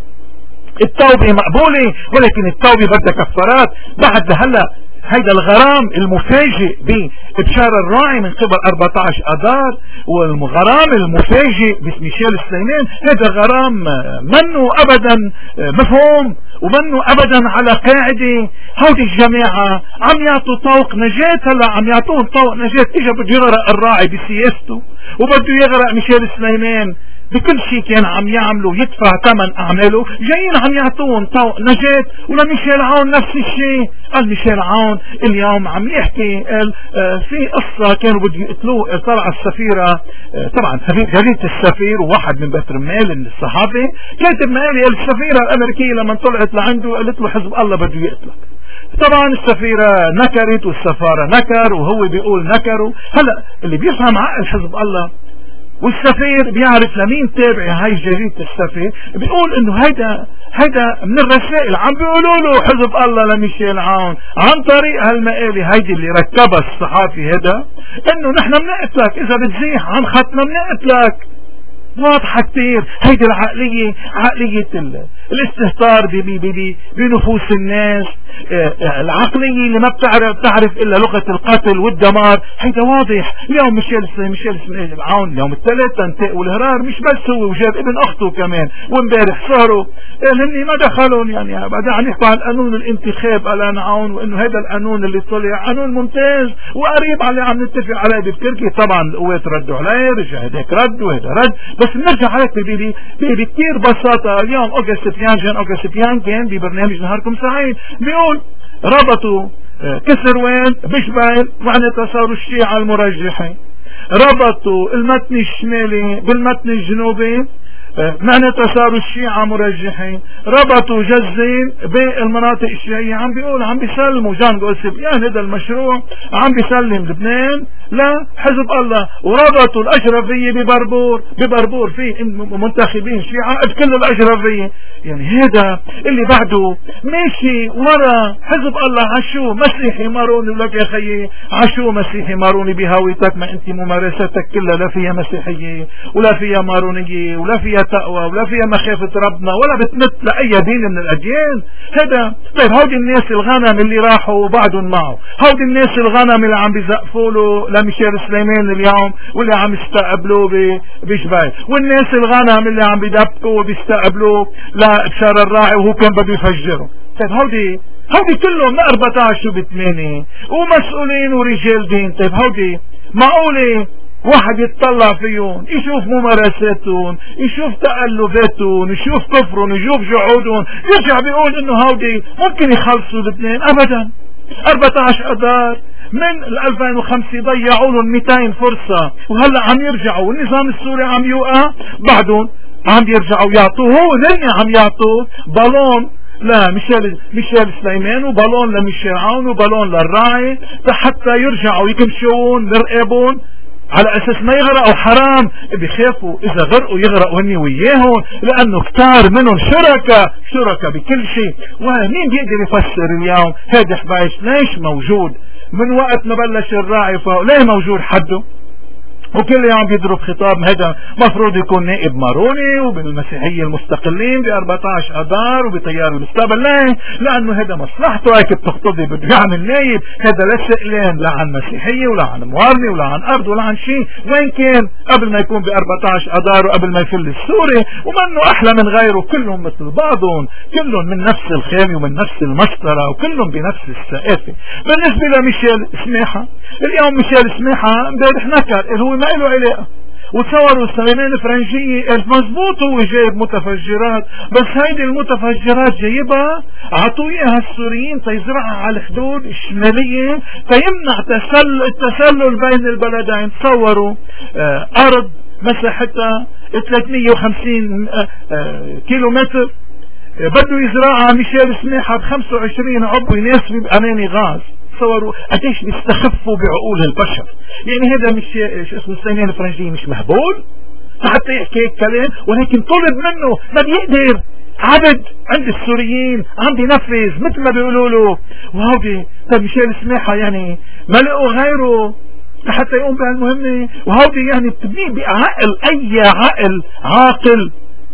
التوبة مقبولة، ولكن التوبة بدها كفارات. بعد هلا هيدا الغرام المفاجئ بإبشار الراعي من قبل أربعة عشر اذار، والغرام المفاجئ بميشيل سليمان، هذا غرام منه ابدا مفهوم ومنه ابدا على قاعدة. هودي الجماعة عم يعطوا طوق نجاة، هلا عم يعطوهم طوق نجاة. اجا بده يغرق الراعي بسياسته، وبده يغرق ميشيل سليمان بكل شيء كان عم يعملوا يدفع ثمن اعماله. جايين عم يعطوهم طوق نجاة. ولميشيل عون نفس الشيء. قال ميشيل عون اليوم عم يحكي، قال آه في قصة كانوا بده يقتلوه. طلع السفيرة آه طبعا جريدة السفير وواحد من بيت رمال الصحافي كاتب مقالي، السفيرة الامريكية لما طلعت لعنده قالت له حزب الله بده يقتلك. طبعا السفيرة نكرت والسفارة نكر وهو بيقول نكروا. هلا اللي بيفهم عقل حزب الله والسفير بيعرف لمين تابع هاي جريدة السفير، بيقول انه هيدا هيدا من الرسائل عم بيقولوا له حزب الله لميشيل عون عن طريق هالمقالة هيدي اللي ركبها الصحافي هذا، انه نحن بنقتلك اذا بتزيح عن خطنا بنقتلك. واضحة كتير. هيدي العقلية عقلية الاستهتار بنفوس الناس، العقلية اللي ما بتعرف تعرف الا لغة القتل والدمار. هيدا واضح. اليوم ميشيل ميشيل عون اليوم الثلاث تنتق والهرار، مش بس هو وجاب ابن اخته كمان، وامبارح صاروا هني ما دخلون. يعني بعدين عم يحكوا عن قانون الانتخاب الان عون، وانه هذا القانون اللي طلع قانون ممتاز وقريب على عم نتفق عليه بتركيا. طبعا القوات ردوا عليه، رجع هداك رد وهذا رد. بس بنرجع عليك بكثير بساطة. اليوم اوغستيان جان اوغستيان كان ببرنامج نهاركم سعيد بيقول ربطوا كسر وين بجبال، معناتها صاروا الشيعة المرجحين ربطوا المتن الشمالي بالمتن الجنوبي، معناتها صاروا الشيعة مرجحين ربطوا جزين بالمناطق الشيعية. عم بيقول عم بيسلموا جان بيقول سبيان هذا المشروع عم بيسلم لبنان لا حزب الله، وربطوا الأشرفية ببربور ببربور في منتخبين شيعة كل الأشرفية. يعني هذا اللي بعده ماشي ورا حزب الله. عشو مسيحي ماروني ولك يا خيي، عشو مسيحي ماروني بهويتك، ما انت ممارستك كلها لا فيها مسيحية ولا فيها مارونية ولا فيها تقوى ولا فيها مخافة ربنا ولا بتمت لأي دين من الأديان. هذا طيب هودي الناس الغنم اللي راحوا وبعدهم معه، هودي الناس الغنم اللي عم بيزقفوا له لميشيل سليمان اليوم واللي عم يستقبلوه بجبال، والناس الغنم اللي عم بيدبكوا وبيستقبلوه لبشار الراعي وهو كان بده يفجره. طيب هودي هودي كلهم من أربعة عشر وبثمانية ومسؤولين ورجال دين. طيب هودي معقولة واحد يتطلع فيهم يشوف ممارساتهم يشوف تألفاتهم يشوف كفرهم يشوف جحودهم يرجع بيقول انه هودي ممكن يخلصوا الاثنين؟ ابدا. أربعة عشر اذار من ألفين وخمسة ضيعوا لهم مئتين فرصة وهلا عم يرجعوا، والنظام السوري عم يوقع بعدهم عم يرجعوا يعطوه، هو لن عم يعطوه بالون لا ميشيل ميشيل سليمان وبالون لميشيل عون وبالون للراعي حتى يرجعوا يكمشون يراقبون على اساس ما يغرقوا. حرام بيخافوا اذا غرقوا يغرقوا هني وياهم، لانه كتار منهم شركة شركة بكل شيء. ومين بيقدر يفسر اليوم هذا حبايش ليش موجود من وقت ما بلش الراعي فوق؟ ليه موجود حده وكل يوم بيضرب خطاب؟ هذا مفروض يكون نائب ماروني وبالمسيحية المستقلين ب أربعة عشر اذار وبتيار المستقبل. ليه؟ لانه هذا مصلحته هيك بتقتضي بده يعمل نايب. هذا لا سئلان لا عن مسيحية ولا عن موارنة ولا عن ارض ولا عن شيء. وين كان قبل ما يكون ب أربعة عشر اذار وقبل ما يفل السوري؟ ومنه احلى من غيره، كلهم مثل بعضهم، كلهم من نفس الخامة ومن نفس المسطرة وكلهم بنفس الثقافة. بالنسبة لميشيل سماحة اليوم، ميشيل سماحة امبارح نكر هو ما له علاقة، وتصوروا سليمان فرنجية مزبوط هو جايب متفجرات، بس هيدي المتفجرات جايبها عطوا اياها السوريين تيزرعها على الحدود الشمالية تيمنع تسل التسلل بين البلدين. تصوروا آه ارض مساحتها ثلاثمية وخمسين آه آه كيلو متر آه بده يزرعها ميشيل سماحة ب خمسة وعشرين عبوة يناسب بأماني غاز. تصوروا قديش بيستخفوا بعقول البشر. يعني هذا مش شو اسمه سليمان الفرنجي مش مهبول حتى يحكي هيك كلام، ولكن طلب منه ما بيقدر، عبد عند السوريين عم بينفذ مثل ما بيقولوا له. وهودي طيب ميشيل سماحة يعني ما لقوا غيره حتى يقوم بهالمهمة؟ وهودي يعني بتبني بعقل اي عقل عاقل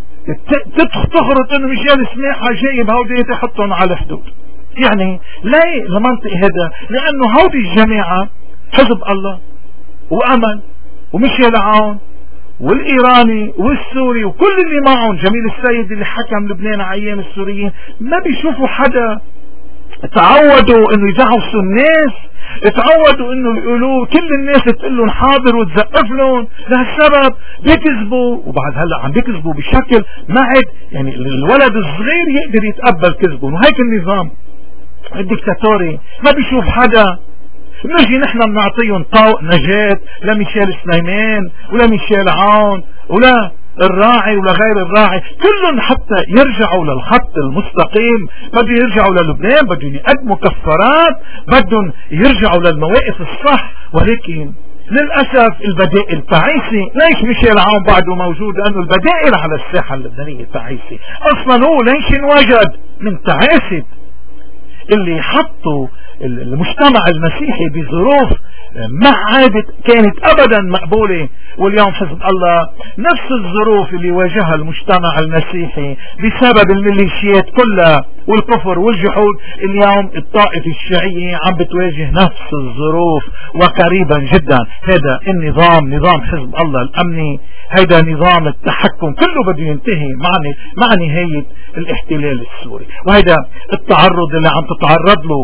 تخرط انه ميشيل سماحة جايب هودي تحطهم على الحدود. يعني ليه المنطق هذا؟ لانه هودي الجماعة حزب الله وامل وميشيل عون والايراني والسوري وكل اللي معهم جميل السيد اللي حكم لبنان على ايام السوريين ما بيشوفوا حدا. تعودوا انه يجعوسوا الناس، تعودوا انه يقولوا كل الناس تقول لهم حاضر وتزقف لهم. لهالسبب بيكذبوا، وبعد هلا عم بيكذبوا بشكل ما عاد يعني الولد الصغير يقدر يتقبل كذبهم. وهيك النظام الدكتاتوري ما بيشوف حدا. نجي نحن بنعطيهم طوق نجاة لميشيل سليمان ولا ميشيل عون ولا الراعي ولا غير الراعي، كلهم حتى يرجعوا للخط المستقيم. بدهم يرجعوا للبنان، بدهم يقدموا كفارات، بدهم يرجعوا للمواقف الصح. ولكن للأسف البدائل تعيسي. ليش ميشيل عون بعده موجود؟ لأنه البدائل على الساحة اللبنانية تعيسي. أصلا هو ليش انوجد من تعاسة اللي حطوا المجتمع المسيحي بظروف ما عادت كانت ابدا مقبولة. واليوم حزب الله نفس الظروف اللي واجهها المجتمع المسيحي بسبب الميليشيات كلها والكفر والجحود، اليوم الطائفة الشيعية عم بتواجه نفس الظروف وقريبا جدا. هذا النظام نظام حزب الله الامني، هذا نظام التحكم كله بده ينتهي مع مع نهاية الاحتلال السوري. وهذا التعرض اللي عم تتعرض له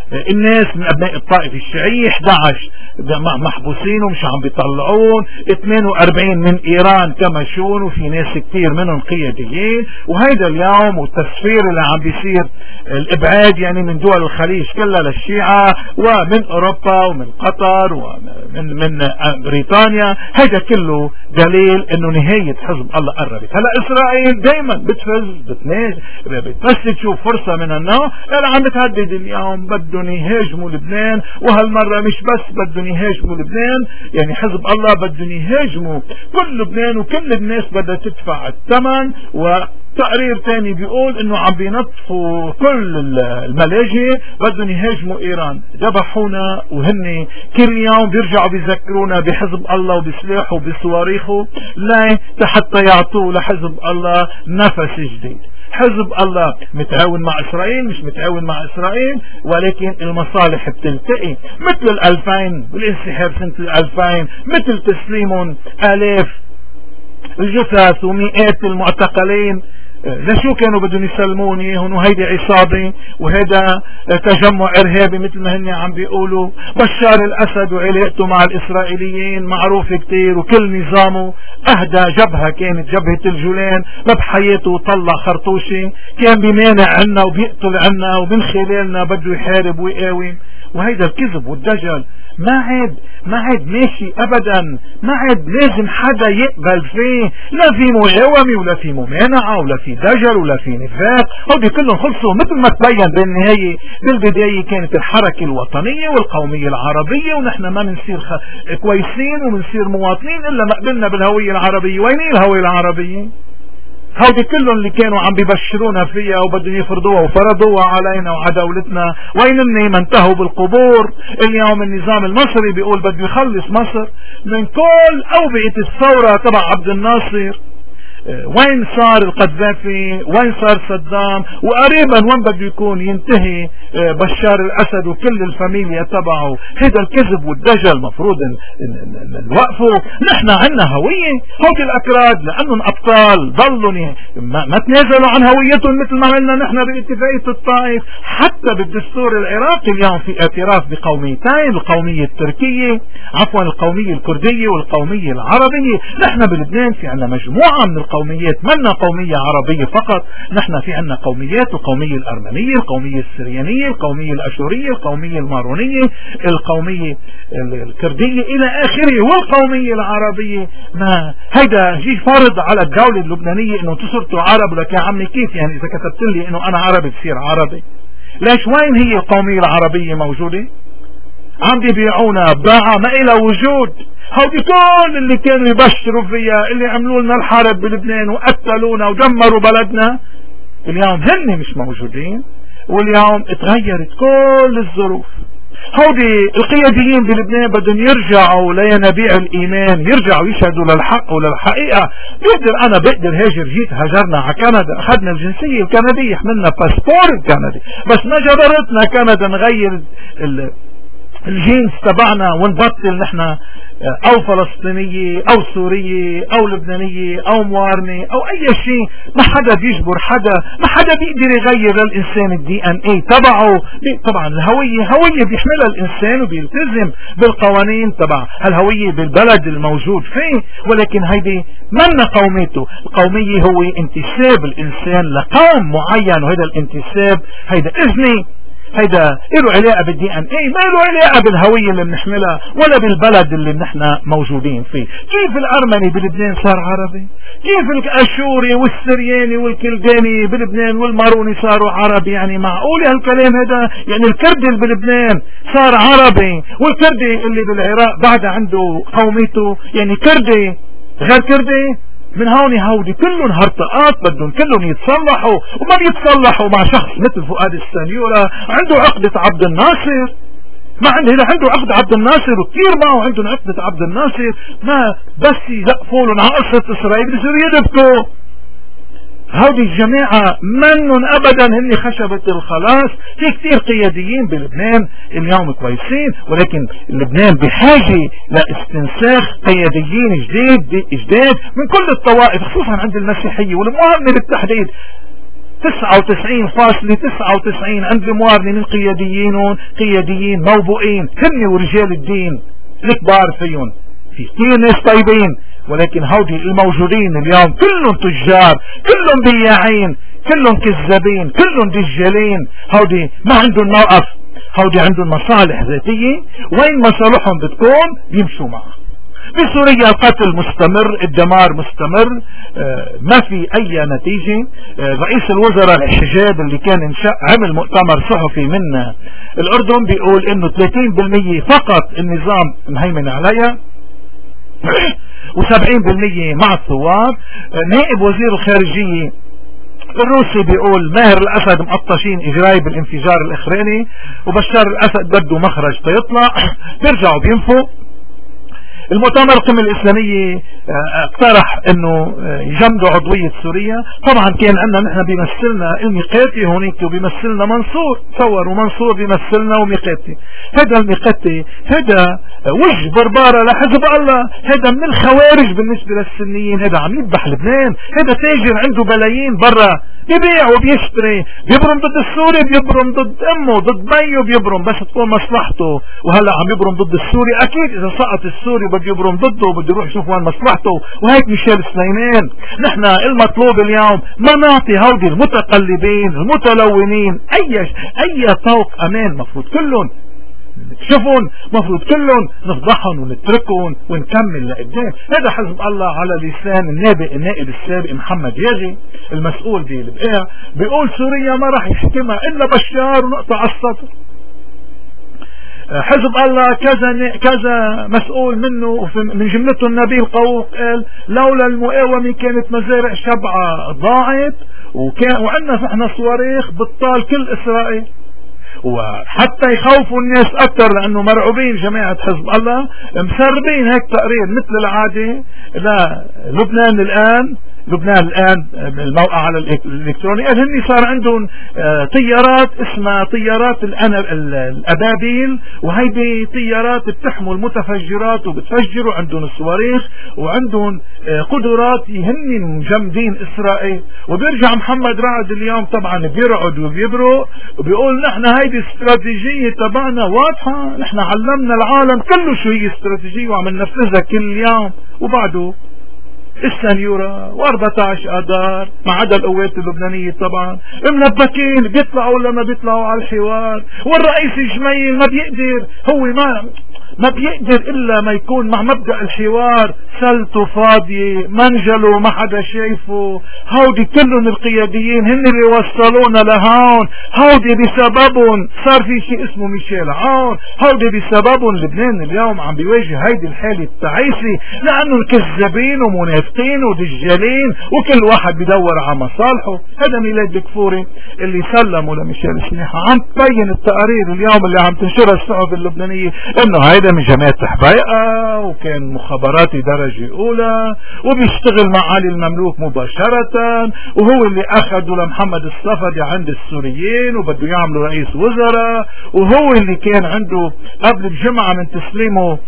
الناس من ابناء الطائفة الشيعية احد عشر محبوسين ومش عم بيطلعون، اثنين وأربعين من ايران كمشون وفي ناس كتير منهم قياديين. وهيدا اليوم والتصفير اللي عم بيصير الابعاد يعني من دول الخليج كلها للشيعة ومن اوروبا ومن قطر ومن من بريطانيا، هيدا كله دليل انه نهاية حزب الله قربت. هلا اسرائيل دايما بتفز بتناج بس تشوف فرصة من النوع اللي عم بتهدد اليوم بدهم يهاجموا لبنان، وهالمرة مش بس بدهم يهاجموا لبنان، يعني حزب الله بدهم يهاجموا كل لبنان وكل الناس بدها تدفع الثمن. وتقرير تاني بيقول انه عم بينطفوا كل الملاجئ بدهم يهاجموا ايران. ذبحونا وهن كل يوم بيرجعوا بيذكرونا بحزب الله وبسلاحه وبصواريخه لا حتى يعطوا لحزب الله نفس جديد. حزب الله متعاون مع اسرائيل مش متعاون مع اسرائيل، ولكن المصالح بتلتقي مثل الالفين والانسحاب سنة الالفين، مثل تسليم الاف الجثث ومئات المعتقلين. لشو كانوا بدهم يسلمون اياهم؟ وهيدي عصابة وهذا تجمع ارهابي مثل ما هن عم بيقولوا. بشار الاسد وعلاقته مع الاسرائيليين معروف كتير، وكل نظامه اهدى جبهة كانت جبهة الجولان، ما بحياته طلع خرطوشي، كان بيمانع عنا وبيقتل عنا ومن خلالنا بده يحارب ويقاوم. وهيدا الكذب والدجل ما عاد ما عاد ماشي ابدا، ما عاد لازم حدا يقبل فيه، لا في مقاومه ولا في ممانعه ولا في دجل ولا في نفاق. هودي كلهم خلصوا مثل ما تبين بالنهايه. بالبدايه كانت الحركه الوطنيه والقوميه العربيه، ونحن ما بنصير خ... كويسين وبنصير مواطنين الا ما قبلنا بالهويه العربيه. وين الهويه العربيه؟ هودي كلهم اللي كانوا عم بيبشرونا فيها وبدهم يفرضوها وفرضوها علينا وعلى دولتنا، وين ما انتهوا بالقبور. اليوم النظام المصري بيقول بده يخلص مصر من كل أوبئة الثورة تبع عبد الناصر. وين صار القذافي؟ وين صار صدام؟ وقريبا وين بده يكون ينتهي بشار الاسد وكل الفاميليا تبعه؟ هذا الكذب والدجل مفروض نوقفه. نحن عنا هوية. هودي الاكراد لانهم ابطال ضلوا ما, ما تنازلوا عن هويتهم مثل ما عملنا نحن باتفاقية الطائف. حتى بالدستور العراقي اليوم في اعتراف بقوميتين، القومية التركية عفوا القومية الكردية والقومية العربية. نحن بلبنان في عنا مجموعة من القوميات، منا قومية عربية فقط، نحن في عنا قوميات، القومية الأرمنية، القومية السريانية، القومية الأشورية، القومية المارونية، القومية الكردية إلى آخره، والقومية العربية. ما هيدا جي فرض على الدولة اللبنانية إنه تصرتوا عرب. لك يا عمي كيف يعني إذا كتبت لي إنه أنا عربي بصير عربي؟ ليش وين هي القومية العربية موجودة؟ عم بيبيعونا باعة ما إلى وجود. هودي كل اللي كانوا يبشروا فيها، اللي عملوا لنا الحرب بلبنان وقتلونا ودمروا بلدنا، اليوم هن مش موجودين. واليوم اتغيرت كل الظروف. هودي القياديين بلبنان بدهم يرجعوا لينابيع الايمان، يرجعوا يشهدوا للحق وللحقيقة. بقدر انا بقدر هاجر، جيت هاجرنا على كندا، اخذنا الجنسية الكندية، حملنا باسبور الكندي، بس ما جبرتنا كندا نغير ال الجينز تبعنا ونبطل نحن او فلسطينية او سورية او لبنانية او موارنة او اي شيء. ما حدا بيجبر حدا، ما حدا بيقدر يغير للانسان الدي ان اي تبعه. طبعا الهوية هوية بيحملها الانسان وبيلتزم بالقوانين تبع هالهوية بالبلد الموجود فيه، ولكن هيدي منا قوميته. القومية هو انتساب الانسان لقوم معين، وهذا الانتساب هيدا اذني، هيدا له علاقة بالدي ان اي، ما له علاقة بالهوية اللي بنحملها ولا بالبلد اللي نحن موجودين فيه. كيف الارمني بلبنان صار عربي؟ كيف الاشوري والسرياني والكلداني بلبنان والماروني صاروا عربي؟ يعني معقول هالكلام هذا؟ يعني الكردي اللي بلبنان صار عربي، والكردي اللي بالعراق بعد عنده قوميته يعني كردي غير كردي؟ من هون هودي كلهم هرطقات بدهم كلهم يتصلحوا، وما بيتصلحوا مع شخص مثل فؤاد السنيورة عنده عقدة عبد الناصر. ما عنده هنا عنده عقد عبد الناصر، وكثير معه عندهم عقدة عبد الناصر. ما بس يزقفوا لهم على قصة اسرائيل بصيروا يدبكوا. هودي الجماعة منن ابدا هن خشبة الخلاص. في كثير قياديين بلبنان اليوم كويسين، ولكن لبنان بحاجة لاستنساخ قياديين جديد جداد من كل الطوائف، خصوصا عند المسيحية والمؤمنة بالتحديد. تسعة وتسعين فاصلة تسعة وتسعين عند الموارنة من قياديين قياديين موبوئين هن ورجال الدين الكبار فيهم. في كثير ناس طيبين، ولكن هودي الموجودين اليوم كلهم تجار، كلهم بياعين، كلهم كذابين، كلهم دجالين. هودي ما عندهم موقف، هودي عندهم مصالح ذاتية، وين مصالحهم بتكون بيمشوا معها. بسوريا القتل مستمر، الدمار مستمر، آه ما في اي نتيجة. آه رئيس الوزراء الحجاب اللي كان انشأ عمل مؤتمر صحفي من آه الاردن بيقول انه ثلاثين بالمية فقط النظام مهيمن عليها وسبعين بالمية مع الثوار. آه نائب وزير الخارجية الروسي بيقول ماهر الاسد مقطشين اجراي بالانفجار الاخراني، وبشار الاسد بده مخرج تيطلع. بيرجعوا بينفوا. المؤتمر القمة الإسلامية اقترح انه يجمدوا عضوية سوريا. طبعا كان عندنا نحن بيمثلنا الميقاتي هونيك وبيمثلنا منصور، تصوروا منصور بيمثلنا وميقاتي. هذا الميقاتي هذا وجه بربارة لحزب الله، هذا من الخوارج بالنسبة للسنيين، هذا عم يذبح لبنان، هذا تاجر عنده بلايين برا بيبيع وبيشتري، بيبرم ضد السوري، بيبرم ضد امه ضد بيه، بيبرم بس تكون مصلحته. وهلا عم يبرم ضد السوري، اكيد اذا سقط السوري بده يبرم ضده وبده يروح يشوف وين مصلحته. وهيك ميشيل سليمان. نحن المطلوب اليوم ما نعطي هودي المتقلبين المتلونين اي اي طوق امان. مفروض كلهم شوفون، مفروض كلهم نفضحهم ونتركهم ونكمل لقدام. هذا حزب الله على لسان النائب النائب السابق محمد ياجي المسؤول بالبقاع، بيقول سوريا ما راح يحكمها الا بشار ونقطع السطر. حزب الله كذا كذا مسؤول منه من جملته النبيل قوق قال لولا المقاومة كانت مزارع شبعة ضاعت، وكان وعندنا نحن صواريخ بتطال كل اسرائيل. وحتى يخوفوا الناس اكثر لانه مرعوبين جماعة حزب الله، مسربين هيك تقرير مثل العادة للبنان الان. لبنان الان الموقع على الالكتروني قال هني صار عندهم طيارات اسمها طيارات الابابيل، وهيدي طيارات بتحمل متفجرات وبتفجروا، عندهم الصواريخ وعندهم قدرات يهني مجمدين اسرائيل. وبيرجع محمد رعد اليوم طبعا بيرعد وبيبرق وبيقول نحن هيدي استراتيجية تبعنا واضحة، نحن علمنا العالم كله شو هي استراتيجية وعم ننفذها كل يوم. وبعده السنيورة واربعة عشر اذار ما عدا القوات اللبنانية طبعا منبكين بيطلعوا ولا ما بيطلعوا على الحوار. والرئيس جميل ما بيقدر، هو ما ما بيقدر الا ما يكون مع مبدأ الحوار، سلته فاضية، منجله ما حدا شايفه. هودي كلهم القياديين هن اللي وصلونا لهون، هودي بسببهم صار في شيء اسمه ميشيل عون، هودي بسببهم لبنان اليوم عم بيواجه هيدي الحالة التعيسة، لانهم كذابين ومنافقين ودجالين وكل واحد بدور على مصالحه. هذا ميلاد الكفوري اللي سلموا لميشيل سميحة. عم تبين التقارير اليوم اللي عم تنشرها الصحف اللبنانية انه هيدا من جماعة حبايقة وكان مخابراتي درجة اولى وبيشتغل مع علي المملوك مباشرة، وهو اللي اخذوا لمحمد الصفدي عند السوريين وبده يعملوا رئيس وزراء، وهو اللي كان عنده قبل بجمعة من تسليمه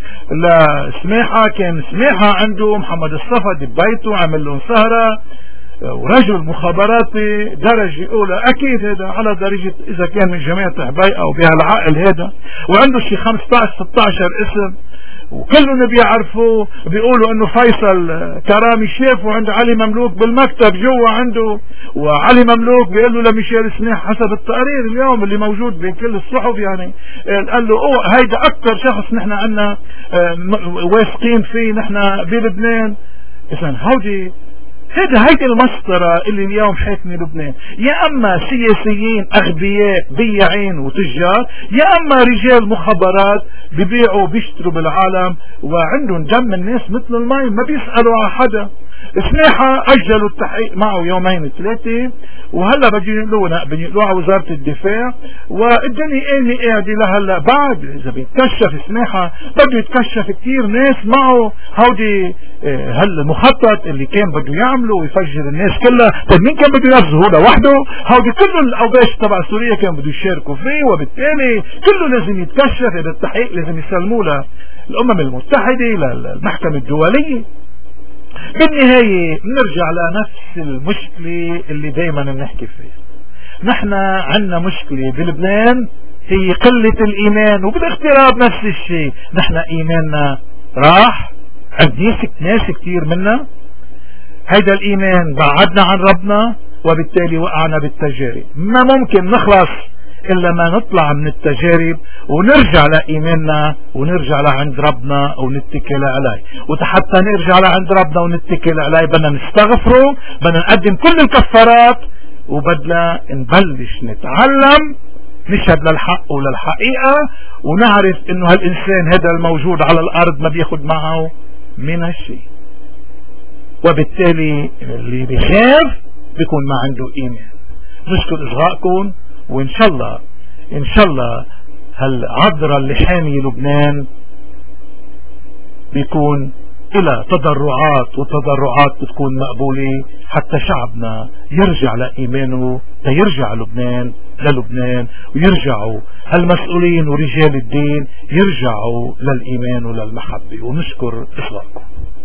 لسميحة كان سميحة عنده محمد الصفدي ببيته عمل لهم سهرة، ورجل مخابراتي درجة اولى اكيد هذا على درجة اذا كان من جماعة حبايقة او بهالعقل هذا، وعنده شي خمسة عشر ستة عشر اسم وكلهم بيعرفوا. بيقولوا انه فيصل كرامي شافه عند علي مملوك بالمكتب جوا عنده، وعلي مملوك بيقول له لميشيل سميح حسب التقرير اليوم اللي موجود بين كل الصحف يعني قال له اوه هيدا اكثر شخص نحن عنا واثقين فيه نحن بلبنان. اذا هودي هذا هيدي المسطرة اللي اليوم حاكمة لبنان، يا اما سياسيين اغبياء بياعين وتجار، يا اما رجال مخابرات ببيعوا بيشتروا بالعالم وعندهم دم الناس مثل المي ما بيسألوا على حدا. سميحة اجلوا التحقيق معه يومين ثلاثة، وهلا بدي ينقلوه بينقلوه على وزارة الدفاع، والدنيا قايمة قاعدة لهلا. بعد اذا بيتكشف سميحة بده يتكشف كثير ناس معه. هودي هل المخطط اللي كان بده يعمله ويفجر الناس كلها، طيب مين كان بده ينفذه لوحده؟ هودي كله الاوباش تبع سوريا كان بده يشاركوا فيه، وبالتالي كله لازم يتكشف. هذا التحقيق لازم يسلموه للامم المتحدة للمحكمة الدولية. بالنهاية بنرجع لنفس المشكلة اللي دايما بنحكي فيها. نحن عندنا مشكلة بلبنان هي قلة الإيمان، وبالاغتراب نفس الشيء. نحن إيماننا راح عند ناس كتير منا، هيدا الإيمان بعدنا عن ربنا، وبالتالي وقعنا بالتجارب. ما ممكن نخلص إلا ما نطلع من التجارب ونرجع لإيماننا ونرجع لعند ربنا ونتكل عليه. وحتى نرجع لعند ربنا ونتكل عليه بدنا نستغفره، بدنا نقدم كل الكفارات، وبدنا نبلش نتعلم نشهد للحق وللحقيقة، ونعرف انه هالإنسان هذا الموجود على الأرض ما بياخد معه من الشيء. وبالتالي اللي بيخاف بيكون ما عنده إيمان. نشكر إصغائكم، وإن شاء الله إن شاء الله هالعذرة اللي حامي لبنان بيكون إلى تضرعات، وتضرعات بتكون مقبولة حتى شعبنا يرجع لإيمانه، تيرجع لبنان للبنان، ويرجعوا هالمسؤولين ورجال الدين يرجعوا للإيمان وللمحبة. ونشكر إصغائكم.